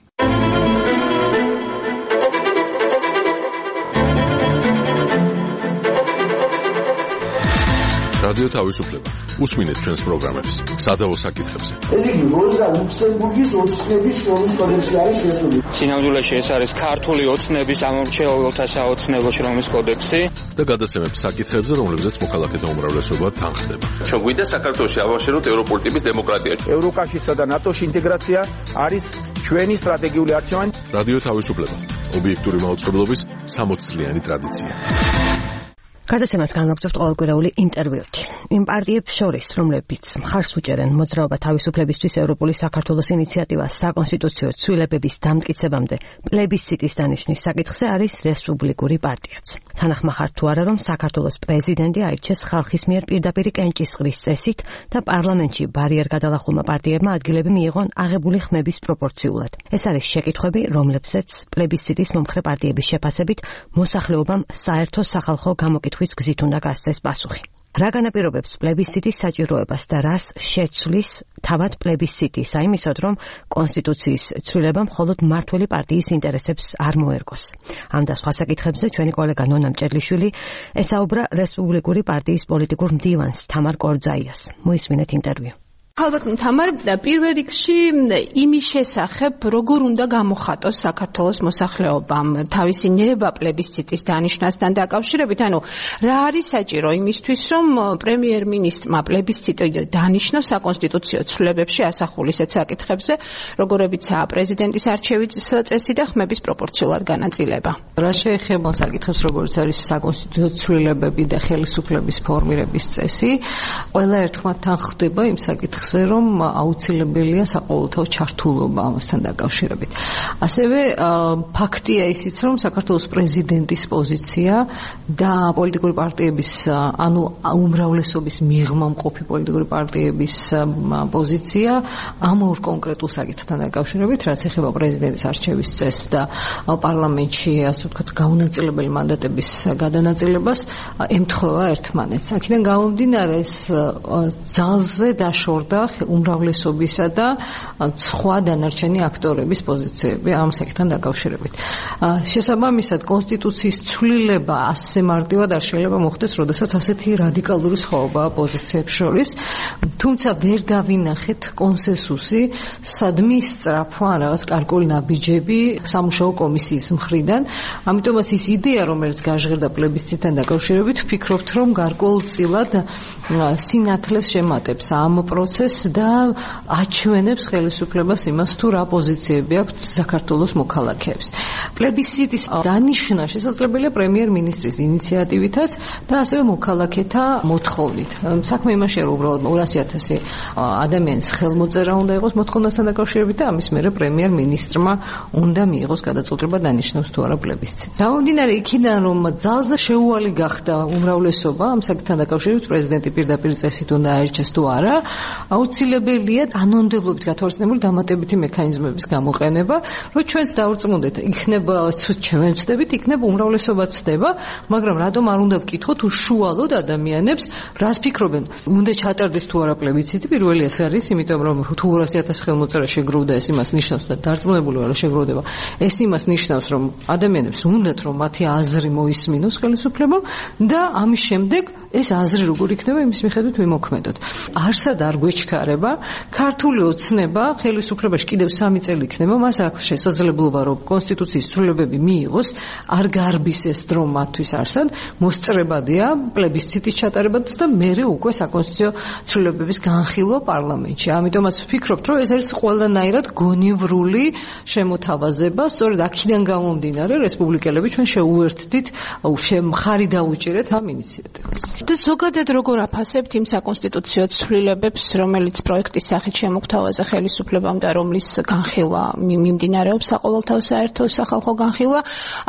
რადიო თავისუფლება. უსმინეთ ჩვენს პროგრამებს სადავო საკითხებზე. ეს იგი როზა ლუქსემბურგის ოცნების შრომის კოდექსი არის შესული. სინამდვილეში ეს არის ქართული ოცნების ამორჩეულთა საოცნებო შრომის კოდექსი და გადაცემებს საკითხებზე, რომლებზეც მოქალაქეთა უმრავლესობა თანხდება. ჩვენ გვინდა საქართველოში ავაშენოთ ევროპული ტიპის დემოკრატია. ევროკავშირსა და ნატოში ინტეგრაცია არის ჩვენი სტრატეგიული არჩევანი. რადიო თავისუფლება. ობიექტური მაუწყებლობის სამოც წლიანი ტრადიცია. გადაცემას განვაგრძობთ ყოველკვირეული ინტერვიუთი. იმ პარტიებს შორის, რომლებიც მხარს უჭერენ მოძრაობა თავისუფლებისთვის ევროპული საქართველოს ინიციატივას საკონსტიტუციო ცვლილებების დამტკიცებამდე პლებისციტის დანიშნვის საკითხზე არის რესპუბლიკური პარტიაც. თანახმახარ თუ არა, რომ საქართველოს პრეზიდენტი აირჩეს ხალხის მიერ პირდაპირი კენჭისყრის წესით და პარლამენტში ბარიერგადალახულმა პარტიებმა ადგილები მიიღონ აღებული ხმების პროპორციულად. ეს არის შეკითხვები, რომლებზეც პლებისციტის მომხრე პარტიების შეფასებით მოსახლეობამ საერთო სახალხო გამოკითხვა გზით უნდა გასცეს პასუხი. რა განაპირობებს პლებისციტის საჭიროებას და რას შეცვლის თავად პლებისციტი, საიმისოდ, რომ კონსტიტუციის ცვლილება მხოლოდ მმართველი პარტიის ინტერესებს არ მოერგოს. ამ და სხვა საკითხებზე ჩვენი კოლეგა ნონა მჭედლიშვილი ესაუბრა რესპუბლიკური პარტიის პოლიტიკურ მდივანს თამარ კორძაიას. მოისმინეთ ინტერვიუ. ალბათ თამარ, პირველ რიგში იმის შესახებ, როგორ უნდა გამოხატოს საქართველოს მოსახლეობამ თავისი ნება პლებისციტის დანიშნვასთან დაკავშირებით, ანუ რა არის საჭირო იმისთვის, რომ პრემიერ-მინისტრმა პლებისციტი დანიშნოს საკონსტიტუციო ცვლილებებში ასახული ისეთ საკითხებზე, როგორებიცაა პრეზიდენტის არჩევის წესი და ხმების პროპორციულად განაწილება. რა შეეხება საკითხებს, როგორც არის საკონსტიტუციო ცვლილებები და ხელისუფლების ფორმირების წესი, ყველა ერთხმად თანხდება იმ საკითხს ფაქტზე, რომ აუცილებელია საყოველთაო ჩართულობა ამასთან დაკავშირებით. ასევე ფაქტია ისიც, რომ საქართველოს პრეზიდენტის პოზიცია და პოლიტიკური პარტიების, ანუ უმრავლესობის მიღმა მყოფი პოლიტიკური პარტიების პოზიცია ამ ორ კონკრეტულ საკითხთან დაკავშირებით, რაც ეხება პრეზიდენტის არჩევის წესს და პარლამენტში, ასე ვთქვათ, გაუნაწილებელი მანდატების გადანაწილებას, ემთხვევა ერთმანეთს. აქედან გამომდინარე, ეს ძალზე დაშორდა უმრავლესობისა და სხვა დანარჩენი აქტორების პოზიციები ამ საკითხთან დაკავშირებით. შესაბამისად, კონსტიტუციის ცვლილება ასე მარტივად არ შეიძლება მოხდეს, როდესაც ასეთი რადიკალური სხვაობაა პოზიციებს შორის. თუმცა ვერ დავინახეთ კონსენსუსი, სადმი სწრაფვა ან რაღაც კარგული ნაბიჯები სამუშაო კომისიის მხრიდან. ამიტომაც ის იდეა, რომელიც გაჟღერდა პლებისციტთან დაკავშირებით, ვფიქრობთ, რომ გარკვეულწილად სინათლეს შემატებს ამ პროცესს და აჩვენებს ხელისუფლებას იმას, თუ რა პოზიციები აქვს საქართველოს მოქალაქეებს. პლებისციტის დანიშნა შესაძლებელია პრემიერ-მინისტრის ინიციატივითაც და ასევე მოქალაქეთა მოთხოვნით. საქმე იმაშია, რომ უბრალოდ ორასი ათასი ადამიანის ხელმოწერა უნდა იყოს მოთხოვნასთან დაკავშირებით და ამის მერე პრემიერ-მინისტრმა უნდა მიიღოს გადაწყვეტილება დანიშნოს თუ არა პლებისციტს. გამომდინარე იქიდან, რომ ძალზე შეუვალი გახდა უმრავლესობა ამ საკითხთან დაკავშირებით, პრეზიდენტი პირდაპირ წესით უნდა აირჩეს თუ არა, აუცილებელია კანონმდებლობით გათვალისწინებული დამატებითი მექანიზმების გამოყენება, რომ ჩვენც დავრწმუნდეთ, იქნება ჩვენ ვცდებით, იქნება უმრავლესობა ცდება, მაგრამ რატომ არ უნდა ვკითხოთ უშუალოდ ადამიანებს, რას ფიქრობენ, უნდა ჩატარდეს თუ არა პლებისციტი, პირველი ეს არის, იმიტომ რომ თუ ორასი ათასი ხელმოწერა შეგროვდა, ეს იმას ნიშნავს და დარწმუნებული ვარ, რომ შეგროვდება. ეს იმას ნიშნავს, რომ ადამიანებს უნდათ, რომ მათი აზრი მოისმინოს ხელისუფლებამ და ამის შემდეგ ეს აზრი როგორ იქნება, იმის მიხედვით ვიმოქმედოთ. არსად არ გვეჩქარება, ქართული ოცნება ხელისუფლებაში კიდევ სამი წელი იქნება, მას აქვს შესაძლებლობა, რომ კონსტიტუციის ცვლილებები მიიღოს, არ გარბის ეს დრო მათთვის არსად, მოსწრებადია პლებისციტის ჩატარებაც და მერე უკვე საკონსტიტუციო ცვლილებების განხილვა პარლამენტში. ამიტომაც ვფიქრობთ, რომ ეს არის ყველანაირად გონივრული შემოთავაზება, სწორედ აქედან გამომდინარე, რესპუბლიკელები ჩვენ შეუერთდით, მხარი დაუჭირეთ ამ ინიციატივას. და ზოგადად როგორ აფასებთ იმ საკონსტიტუციო ცვლილებებს, რომელიც პროექტის სახით შემოგთავაზა ხელისუფლებამ და რომლის განხილვა მიმდინარეობს საყოველთაო საერთო სახალხო განხილვა,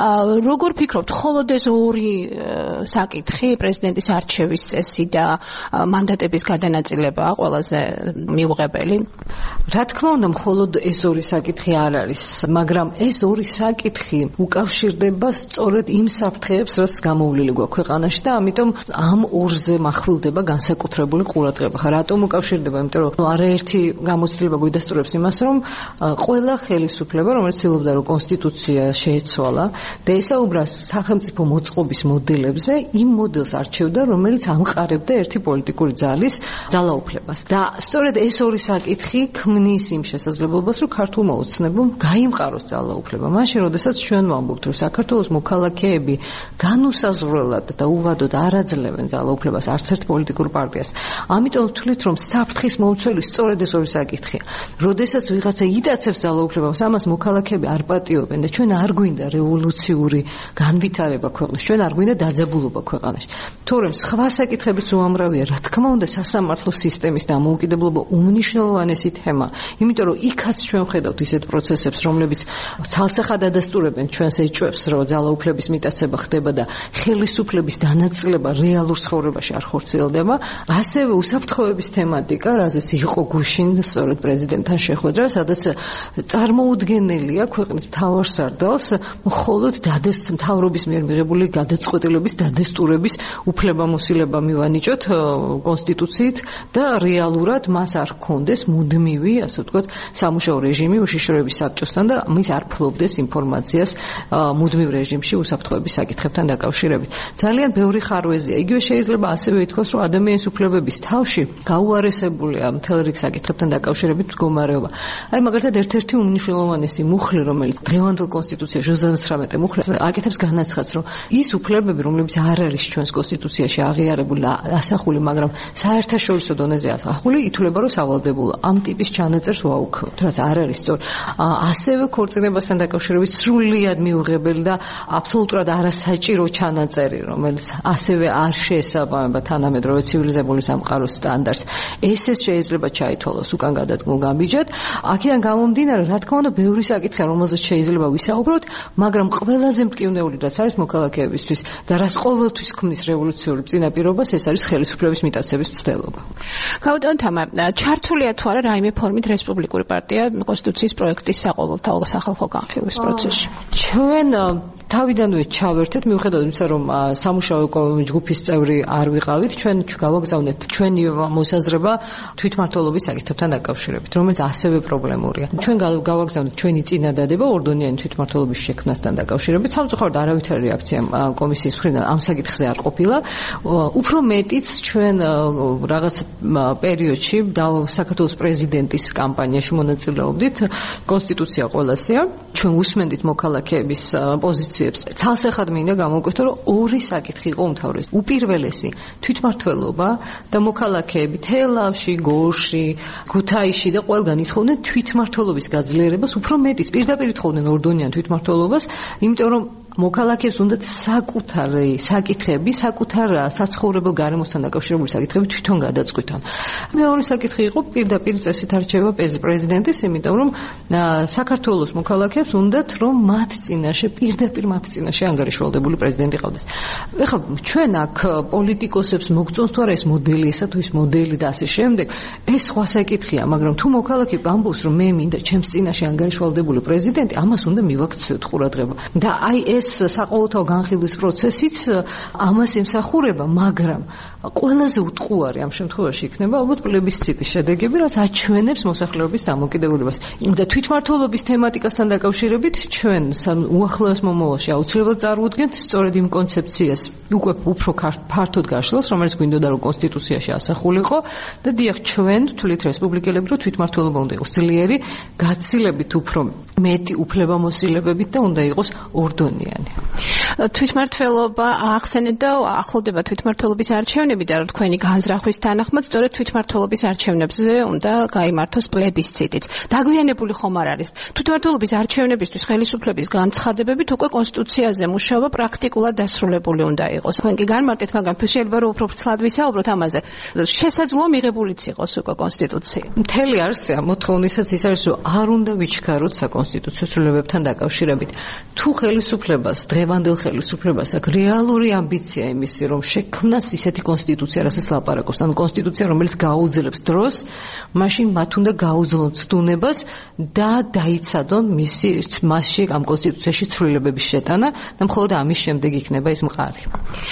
როგორ ფიქრობთ, მხოლოდ ეს ორი საკითხი, პრეზიდენტის არჩევის წესი და მანდატების გადანაწილებაა ყველაზე მიუღებელი? რა თქმა უნდა, მხოლოდ ეს ორი საკითხი არ არის, მაგრამ ეს ორი საკითხი უკავშირდება სწორედ იმ საფრთხეებს, რაც გამოვლილი გვაქვს ქვეყანაში და ამიტომ ამ ორზე მახვილდება განსაკუთრებული ყურადღება. რატომ უკავშირდება? იმიტომ რომ არაერთი გამოცდილება გვიდასტურებს იმას, რომ ყველა ხელისუფლება, რომელიც ცდილობდა, რომ კონსტიტუცია შეეცვალა და ესაუბრა სახელმწიფო მოწყობის მოდელებზე, იმ მოდელს არჩევდა, რომელიც ამყარებდა ერთი პოლიტიკური ძალის ძალაუფლებას. და სწორედ ეს ორი საკითხი ქმნის იმ შესაძლებლობას, რომ ქართულმა ოცნებამ გაიმყაროს ძალაუფლება. მაშინ, როდესაც ჩვენ ვამბობთ, რომ საქართველოს მოქალაქეები განუსაზღვრელად და უვადოდ არ აძლევენ ძალაუფლებას არც ერთ პოლიტიკურ პარტიას. ამიტომ ვთვლით, რომ საფრთხის მომცველი სწორედ ეს ორი საკითხია. როდესაც ვიღაცა იტაცებს ძალაუფლებას, ამას მოქალაქეები არ პატიობენ და ჩვენ არ გვინდა რევოლუციური განვითარება ქვეყნის, ჩვენ არ გვინდა დაძაბულობა ქვეყანაში. თორემ სხვა საკითხებიც უამრავია, რა თქმა უნდა, სასამართლო სისტემის დამოუკიდებლობა უმნიშვნელოვანესი თემა, იმიტომ რომ იქაც ჩვენ ვხედავთ ისეთ პროცესებს, რომლებიც ცალსახად ადასტურებენ ჩვენს ეჭვებს, რომ ძალაუფლების მიტაცება ხდება და ხელისუფლების დანაწილება რეალურ ცხოვრებაში არ ხორციელდება. ასევე უსაფრთხოების თემატიკა, რაზეც იყო გუშინ სწორედ პრეზიდენტთან შეხვედრა, სადაც წარმოუდგენელია ქვეყნის მთავარსარდალს მხოლოდ დადესტ მთავრობის მიერ მიღებული გადაწყვეტილების დადესტურების უფლებამოსილება მივანიჭოთ კონსტიტუციით და რეალურად მას არ ჰქონდეს მუდმივი, ასე ვთქვათ, სამუშაო რეჟიმი უშიშროების საბჭოსთან და მის არ ფლობდეს ინფორმაციას მუდმივ რეჟიმში უსაფრთხოების საკითხებთან დაკავშირებით. ძალიან ბევრი ხარვეზია. იგივე შეიძლება ასევე ითქვას, რომ ადამიანის უფლებების თავში გაუარესებულია მთელ რიგ საკითხებთან დაკავშირებით მდგომარეობა. აი მაგალითად ერთ-ერთი უმნიშვნელოვანესი მუხლი, რომელიც დღევანდელ კონსტიტუციაში ოცდამეცხრამეტე მუხლი აკეთებს განაცხადს, რომ ის უფლებები, რომლებიც არ არის ჩვენს კონსტიტუციაში აღიარებული და ასახული, მაგრამ საერთაშორისო დონეზე ასახული, ითვლება, რომ სავალდებულო. ამ ტიპის ჩანაწერს ვაუქებთ, რაც არ არის სწორი. ასევე ქორწინებასთან დაკავშირებით სრულიად მიუღებელი და აბსოლუტურად არასაჭირო ჩანაწერი, რომელიც ასევე არ შეესაბამება თანამედროვე ცივილიზებული სამყაროს სტანდარტს. ეს ესეც შეიძლება ჩაითვალოს უკან გადადგმულ გამბიჯად. აქედან გამომდინარე, რა თქმა უნდა, ბევრი საკითხია, რომელზეც შეიძლება ვისაუბროთ, მაგრამ ყველაზე მტკივნეული რაც არის მოქალაქეებისთვის და რაც ყოველთვის ქმნის რევოლუციური წინაპირობას, ეს არის ხელისუფლების მიტაცების მცდელობა. გაუტოვონ თამა, ჩართულია თუ არა რაიმე ფორმით რესპუბლიკური პარტია კონსტიტუციის პროექტის საყოველთაო სახალხო განხილვის პროცესში? ჩვენ თავიდანვე ჩავერთეთ, მიუხედავად იმისა, რომ სამუშაო ჯგუფის წევრი არ ვიყავით, ჩვენ გავაგზავნეთ ჩვენი მოსაზრება თვითმმართველობის საკითხებთან დაკავშირებით, რომელიც ასევე პრობლემურია. ჩვენ გავაგზავნეთ ჩვენი წინადადება ორდონიანი თვითმმართველობის შექმნასთან დაკავშირებით. სამწუხაროდ არავითარი რეაქცია კომისიის მხრიდან ამ საკითხზე არ ყოფილა. უფრო მეტიც ჩვენ რაღაც პერიოდში საქართველოს პრეზიდენტის კამპანიაში მონაწილეობდით. კონსტიტუცია ყველასია. ჩვენ უსმენდით მოქალაქეების პოზიციებს. ცალსახად მინდა გამოვკვეთო, რომ ორი საკითხი იყო უმთავრესი. უპირველესი თვითმმართველობა და მოქალაქეები თელავში, გორში, ქუთაისში და ყველგან ითხოვდნენ თვითმმართველობის გაძლიერებას, უფრო მეტიც პირდაპირ ითხოვდნენ ორდონიან თვითმმართველობას, იმიტომ რომ მოქალაქეებს უნდათ საკუთარი საკითხები, საკუთარ საცხოვრებელ გარემოსთან დაკავშირებული საკითხები თვითონ გადაწყვიტონ. მეორე საკითხი იყო პირდაპირ წესით არჩევა პრეზიდენტის, იმიტომ რომ საქართველოს მოქალაქეებს უნდათ რომ მათ წინაშე პირდაპირ მათ წინაშე ანგარიშვალდებული პრეზიდენტი ყავდეს. ეხლა ჩვენ აქ პოლიტიკოსებს მოგწონს თუ არა ეს მოდელი, ესა თუ ის მოდელი და ასე შემდეგ, ეს სხვა საკითხია, მაგრამ თუ მოქალაქე ამბობს რომ მე მინდა ჩემს წინაშე ანგარიშვალდებული პრეზიდენტი, ამას უნდა მივაქციოთ ყურადღება. და აი ეს საყოველთაო განხილვის პროცესიც ამას ემსახურება, მაგრამ ყველაზე უტყუარი ამ შემთხვევაში იქნება ალბათ პლებისციტის შედეგები, რაც აჩვენებს მოსახლეობის დამოკიდებულებას. და თვითმმართველობის თემატიკასთან დაკავშირებით ჩვენ უახლოეს მომავალში აუცილებლად წარუდგენთ სწორედ იმ კონცეფციას, უკვე უფრო ფართოდ გაშლილს, რომელიც გვინდოდა რომ კონსტიტუციაში ასახულიყო და დიახ, ჩვენ ვთვლით რესპუბლიკელები, რომ თვითმმართველობა უნდა იყოს ძლიერი, გაცილებით უფრო მეტი უფლებამოსილებებით და უნდა იყოს ორდონიანი. თვითმმართველობა ახსენეთ და ახლოვდება თვითმმართველობის არჩევნები და თქვენი განზრახვის თანახმად სწორედ თვითმმართველობის არჩევნებზე უნდა გაიმართოს პლებისციტიც. დაგვიანებული ხომ არ არის? თვითმმართველობის არჩევნებისთვის ხელისუფლების განცხადებებით უკვე კონსტიტუციაზე მუშაობა პრაქტიკულად დასრულებული უნდა იყოს. თქვენ კი განმარტეთ, მაგრამ შეიძლება რომ უფრო ვრცლად ვისაუბროთ ამაზე. შესაძლოა მიღებულიც იყოს უკვე კონსტიტუცია. მთელი არსია მოთხოვნისაც ის არის, რომ არ უნდა ვიჩქაროთ საკონსტიტუციო ცვლილებებთან დაკავშირებით. თუ ხელისუფლებას, დღევანდელ ხელისუფლებას აქვს რეალური ამბიცია იმისი, რომ შექმნას ისეთი კონსტიტუცია, რასაც ლაპარაკობს, ანუ კონსტიტუცია, რომელიც გაუძლებს დროს, მაშინ მათ უნდა გაუძლონ ცდუნებას და დაიცადონ მისი მასში ამ კონსტიტუციაში ცვლილებების შეტანა და მხოლოდ ამის შემდეგ იქნება ეს მყარი.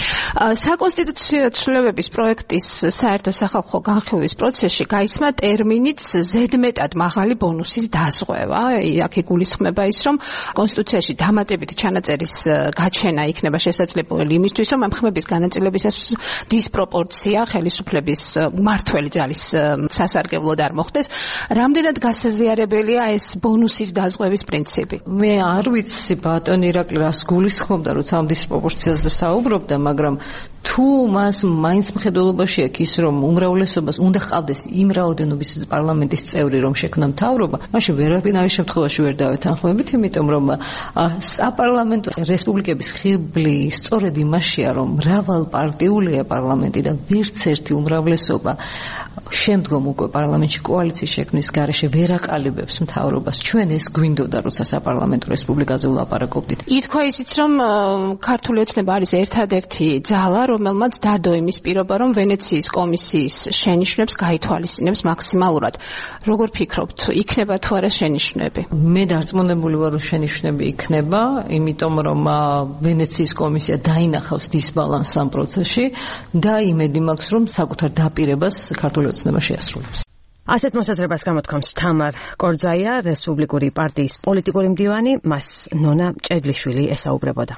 საკონსტიტუციო ცვლილებების პროექტის საერთო სახალხო განხილვის პროცესში გაისმა ტერმინიც ზედმეტად მაღალი ბონუსის დაზღვევა. აქ იგულისხმება ის, რომ კონსტიტუციაში დამატებითი ჩანაწერის გაჩენა იქნება შესაძლებელი იმისთვის, რომ ამ ხმების განაწილებისას დისპროპორცია ხელისუფლების მმართველი ძალის სასარგებლოდ არ მოხდეს. რამდენად გასაზიარებელია ეს ბონუსის დაზღვევის პრინციპი? მე არ ვიცი ბატონ ირაკლი რას გულისხმობდა, როცა ამ დისპროპორციაზე საუბრობდა, მაგრამ თუ მას მაინც მხედველობაში აქვს ის, რომ უმრავლესობას უნდა ჰყავდეს იმ რაოდენობის პარლამენტის წევრი, რომ შექმნა მთავრობა, მაშინ ვერაფერი შემთხვევაში ვერ დავეთანხმებით, იმიტომ რომ საპარლამენტო რესპუბლიკების ხიბლი სწორედ იმაშია, რომ მრავალპარტიულია პარლამენტი და ვერც ერთი უმრავლესობა შემდგომ უკვე პარლამენტში კოალიციის შექმნის გარეშე ვერ აყალიბებს მთავრობას. ჩვენ ეს გვინდოდა, როცა საპარლამენტო რესპუბლიკაზე ვლაპარაკობდით. ითქვა ისიც, რომ ქართული ოცნება არის ერთადერთი ძალა, რომელმაც დადო იმის პირობა, რომ ვენეციის კომისიის შენიშვნებს გაითვალისწინებს მაქსიმალურად. როგორ ფიქრობთ, იქნება თუ არა შენიშვნები? მე დარწმუნებული ვარ, რომ შენიშვნები იქნება, იმიტომ რომ ვენეციის კომისია დაინახავს დისბალანსს ამ პროცესში და იმედი მაქვს, რომ საკუთარ დაპირებას ქართული ოცნება შეასრულებს. ასეთ მოსაზრებას გამოთქვამს თამარ კორძაია, რესპუბლიკური პარტიის პოლიტიკური მდივანი, მას ნონა ჭედლიშვილი ესაუბრებოდა.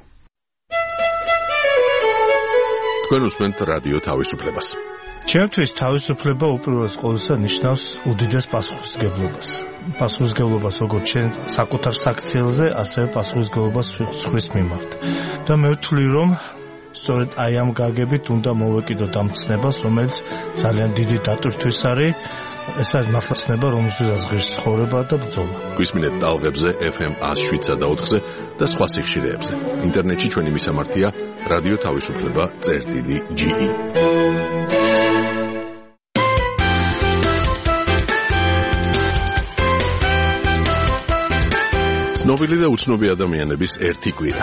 თქვენ უსმენთ რადიო თავისუფლებას. ჩემთვის თავისუფლება უპირველეს ყოვლისა ნიშნავს უდიდეს პასუხისმგებლობას. პასუხისმგებლობას როგორც ჩვენ საკუთარ საქციელზე, ასევე პასუხისმგებლობას სხვის მიმართ. და მე ვთვლი, რომ სწორედ აი ამ გაგებით უნდა მოვეკიდოთ ამ ცნებას, რომელიც ძალიან დიდი დატვირთვის არის. ეს არის მართლა ცნება, რომელსაც ღირს ცხოვრება და ბრძოლა. გვისმინეთ ტალღებზე ეფ ემ ათს შვიდსა და ოთხზე და სხვა სიხშირეებზე. ინტერნეტში ჩვენი მისამართია რადიო თავისუფლება წერტილი ჯი ი. ცნობილი და უცნობი ადამიანების ერთი კვირა.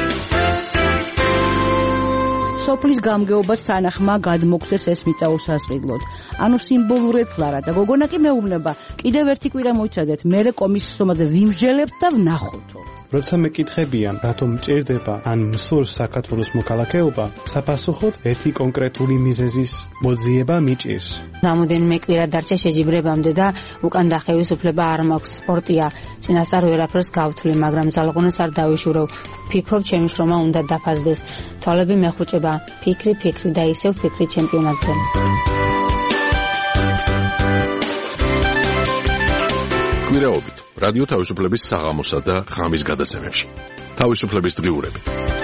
სოფლის გამგეობას თანახმა გადმოგცეს ეს მიწა უსასყიდლოდ. ანუ სიმბოლურად ფლარა და გოგონა კი მეუბნება, კიდევ ერთი კვირა მოიცადეთ, მერე კომისიის ომაზე ვიმსჯელებთ და ვნახოთ. როცა მეკითხებიან, რატომ მჭირდება ან მსურს საქართველოს მოქალაქეობა, საფასუხოდ ერთი კონკრეტული მიზეზის მოძიება მიჭირს. რამოდენიმე კვირა დარჩა შეჯიბრებამდე და უკან დახევის უფლება არ მაქვს. სპორტია, წინასწარ ვერაფერს გავთვლი, მაგრამ ძალღონას არ დავიშურევ. ფიქრობ, ჩემი შრომა უნდა დაფასდეს. თვალები მეხუჭება, ფიქრი, ფიქრი და ისევ ფიქრი ჩემპიონატზე. კვირაობით რადიო თავისუფლების საღამოსა და ღამის გადაცემებში. თავისუფლების დღიურები.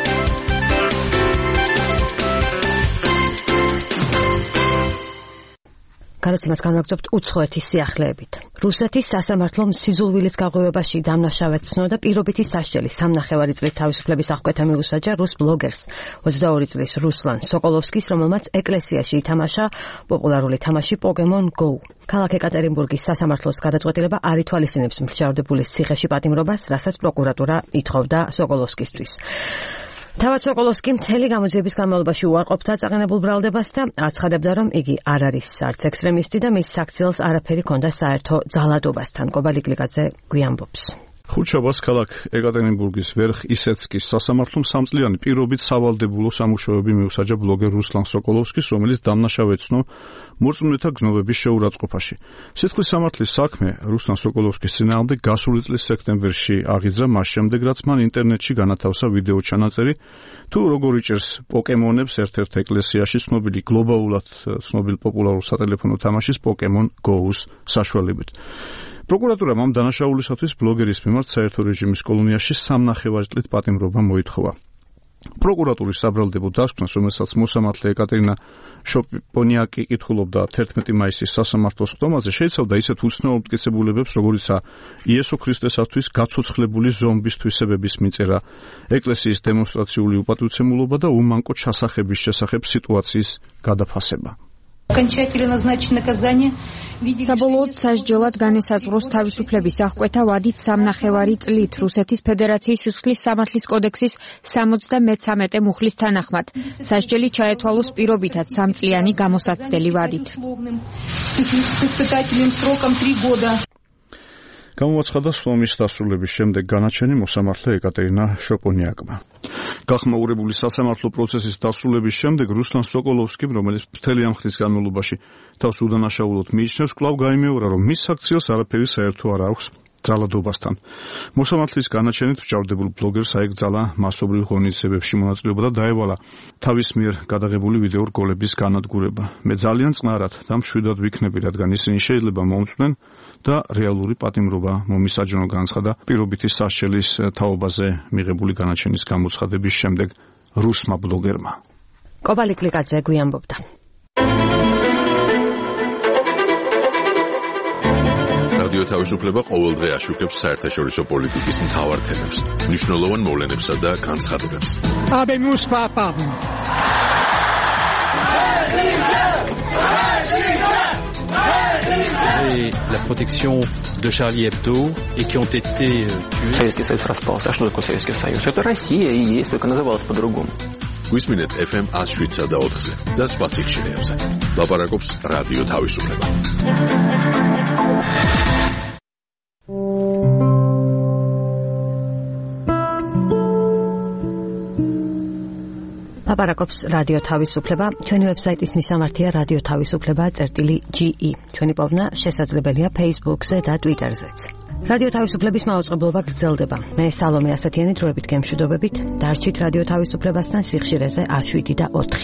გადაცემას განაგრძობთ უცხოეთის სიახლეებით. რუსეთის სასამართლომ სიძულვილის გაღვივებაში დამნაშავე ცნო და პირობითი სასჯელი სამნახევარი წლით თავისუფლების აღკვეთა მიუსაჯა რუს ბლოგერს ოცდაორი წლის რუსლან სოკოლოვსკის, რომელმაც ეკლესიაში ითამაშა პოპულარული თამაში Pokemon Go. ქალაქ ეკატერინბურგის სასამართლოს გადაწყვეტილება არ ითვალისწინებს მსჯავრდებულის ციხეში პატიმრობას, რასაც პროკურატურა ითხოვდა სოკოლოვსკისთვის. თავად სოკოლოვსკი მთელი გამოძიების განმავლობაში უარყოფდა წაყენებულ ბრალდებას და აცხადებდა, რომ იგი არ არის არც ექსტრემისტი და მის საქციელს არაფერი ჰქონდა საერთო ძალადობასთან. კობალი გლიკაძე გვიანბობს. ხუთშაბათს ქალაქ ეკატერინბურგის ვერხ ისეცკის სასამართლომ სამწლიანი პირობით სავალდებულო სამუშაოები მიუსაჯა ბლოგერ რუსლან სოკოლოვსკის, რომელიც დამნაშავე ცნო მორწმუნეთა გზნობების შეურაცხყოფაში. სისხლის სამართლის საქმე რუსლან სოკოლოვსკის წინააღმდეგ გასული წლის სექტემბერში აღიძრა, მას შემდეგ რაც მან ინტერნეტში განათავსა ვიდეო ჩანაწერი, თუ როგორ იჭერს პოკემონებს ერთ-ერთ ეკლესიაში ცნობილი გლობალურად ცნობილ პოპულარულ სატელეფონო თამაშის Pokemon Go-ს საშუალებით. პროკურატურამ ამ დანაშაულისათვის ბლოგერის მიმართ საერთო რეჟიმის კოლონიაში სამნახევარი წლით პატიმრობა მოითხოვა. პროკურატურის საბრალდებო დასკვნას, რომელსაც მოსამართლე ეკატერინა შოპონიაკი კითხულობდა თერთმეტი მაისის სასამართლოს ხდომაზე, შეიცავდა ისეთ უცნაურ მტკიცებულებებს, როგორიცაა იესო ქრისტესათვის გაცოცხლებული ზომბის თვისებების მიწერა, ეკლესიის დემონსტრაციული უპატივცემულობა და უმანკო ჩასახების შესახებ სიტუაციის გადაფასება. საბოლოოდ სასჯელად განესაზღვროს თავისუფლების აღკვეთა ვადით სამნახევარი წლით რუსეთის ფედერაციის სისხლის სამართლის კოდექსის სამოცდამეცამეტე მუხლის თანახმად. სასჯელი ჩაეთვალოს პირობითად სამწლიანი გამოსაცდელი ვადით. გამოაცხადა სლომის დასრულების შემდეგ განაჩენი მოსამართლე ეკატერინა შოპონიაკმა. გახმაურებული სასამართლო პროცესის დასრულების შემდეგ რუსლან სოკოლოვსკიმ, რომელიც მთელი ამ ხნის განმავლობაში თავს უდანაშაულოდ მიიჩნევს, კვლავ გაიმეორა, რომ მის საქციელს არაფერი საერთო არ აქვს ძალადობასთან. მოსამართლის განაჩენით ვჭარდებულ ბლოგერს აეკრძალა მასობრივ ღონისძიებებში მონაწილეობა და დაევალა თავის მიერ გადაღებული ვიდეო რგოლების განადგურება. მე ძალიან წყნარად და მშვიდად ვიქნები, რადგან ისინი შეიძლება მომწვნენ და რეალური პატიმრობა მომისაჯნო, განცხადა პირობითი სასჯელის თაობაზე მიღებული განაჩენის გამოცხადების შემდეგ რუსმა ბლოგერმა. კობალი გლიკაძე გვიანბობდა. რადიო თავისუფლება ყოველდღე აშუქებს საერთაშორისო პოლიტიკის მთავარ თემებს, მნიშვნელოვან მოვლენებსა და განცხადებებს. Habemus papam. Et la protection de Charlie Hebdo et qui ont été tués. Советский Союз распался. А что такое Советский Союз? Это Россия и есть, только называлась по-другому. გვისმინეთ эф эм one oh seven და ოთხზე და სხვა სიხშირეებზე. ლაპარაკობს რადიო თავისუფლება. ლაპარაკობს რადიო თავისუფლება. ჩვენი ვებსაიტის მისამართია რადიო თავისუფლება წერტილი ჯი ი. ჩვენი პოვნა შესაძლებელია Facebook-ზე და Twitter-ზეც. რადიო თავისუფლების მაუწყებლობა გრძელდება. მე სალომე ასათიანი დროებით გემშვიდობებით. დარჩით რადიო თავისუფლებასთან სიხშირეზე one oh seven და ოთხი.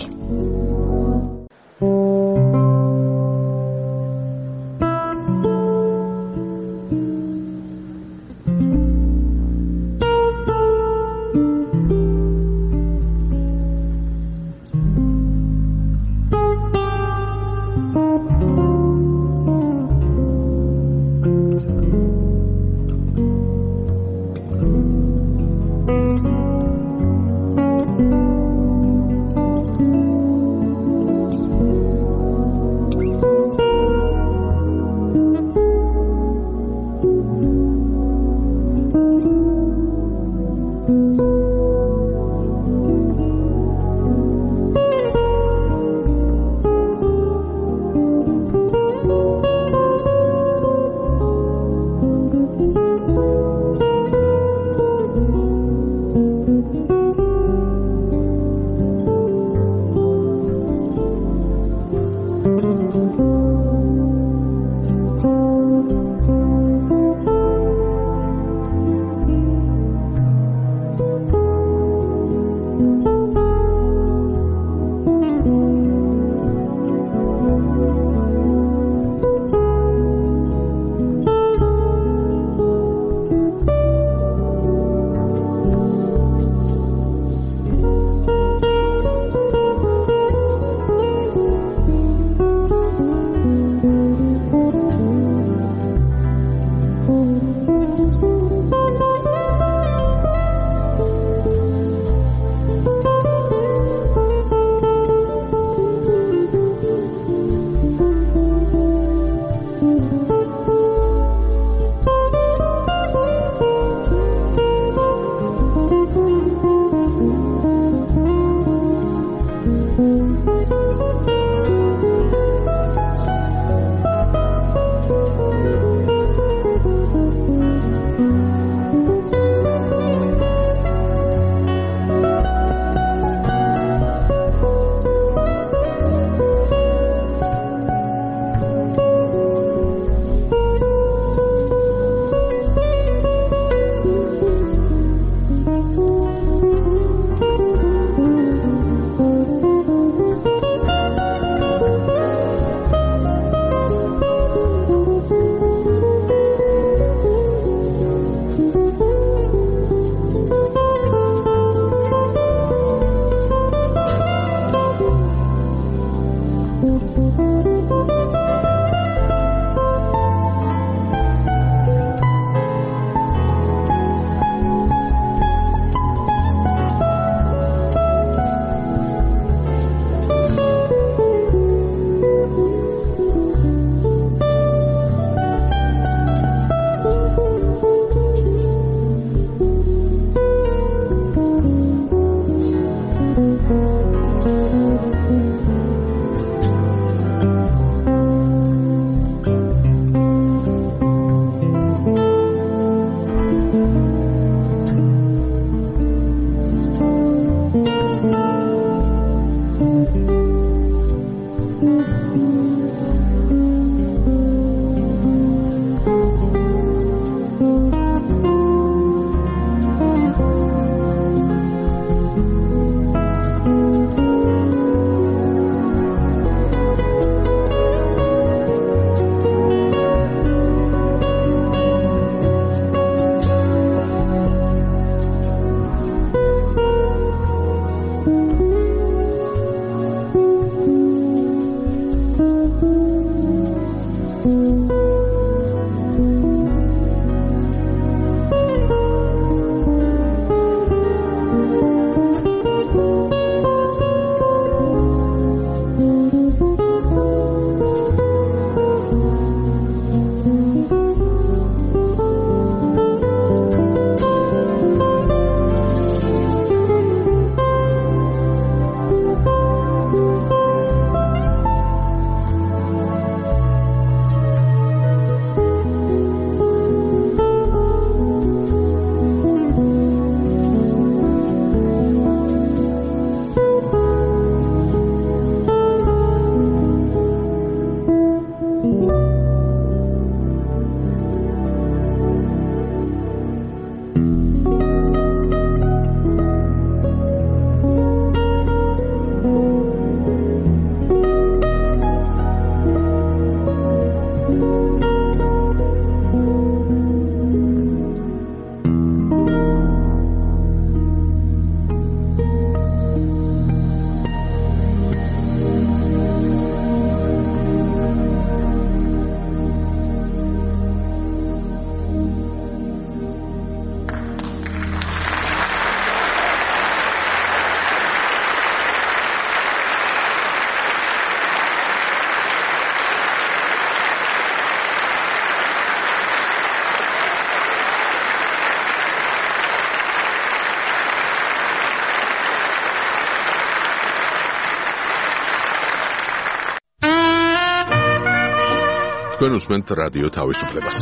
თქვენ უსმენთ რადიო თავისუფლებას.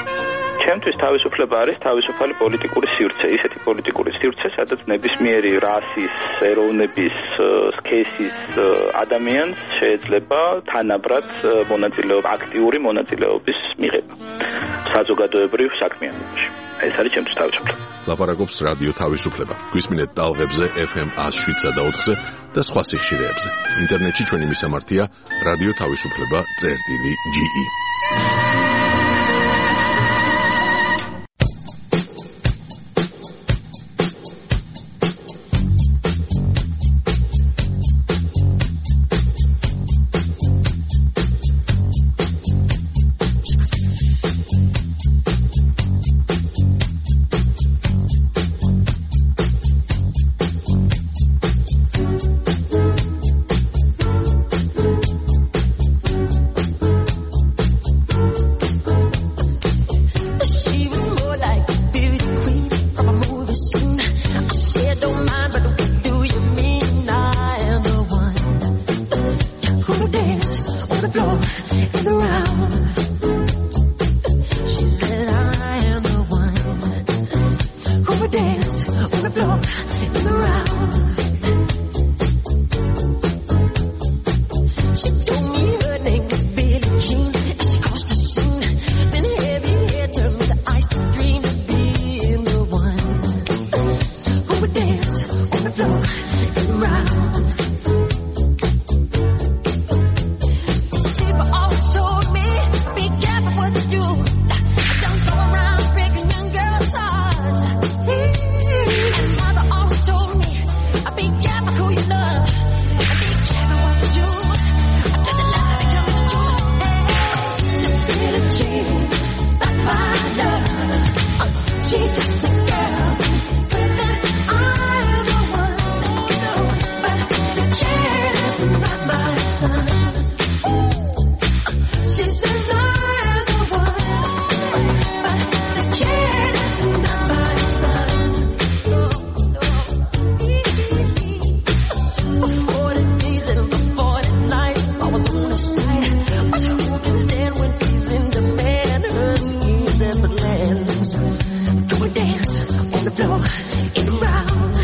ჩემთვის თავისუფლება არის თავისუფალი პოლიტიკური სივრცე, ისეთი პოლიტიკური სივრცე, სადაც ნებისმიერი რასის, ეროვნების, სქესის ადამიანს შეიძლება თანაბრად მონაწილეობა, აქტიური მონაწილეობის მიღება საზოგადოებრივ საქმიანობაში. ეს არის ჩემთვის თავისუფლება. ლაპარაკობს რადიო თავისუფლება. გვისმინეთ ტალღებზე ეფ ემ one oh seven point four-ზე და სხვა სიხშირეებზე. ინტერნეტში ჩვენი მისამართია რადიო თავისუფლება წერტილი ჯი ი. Dance on the floor in the round.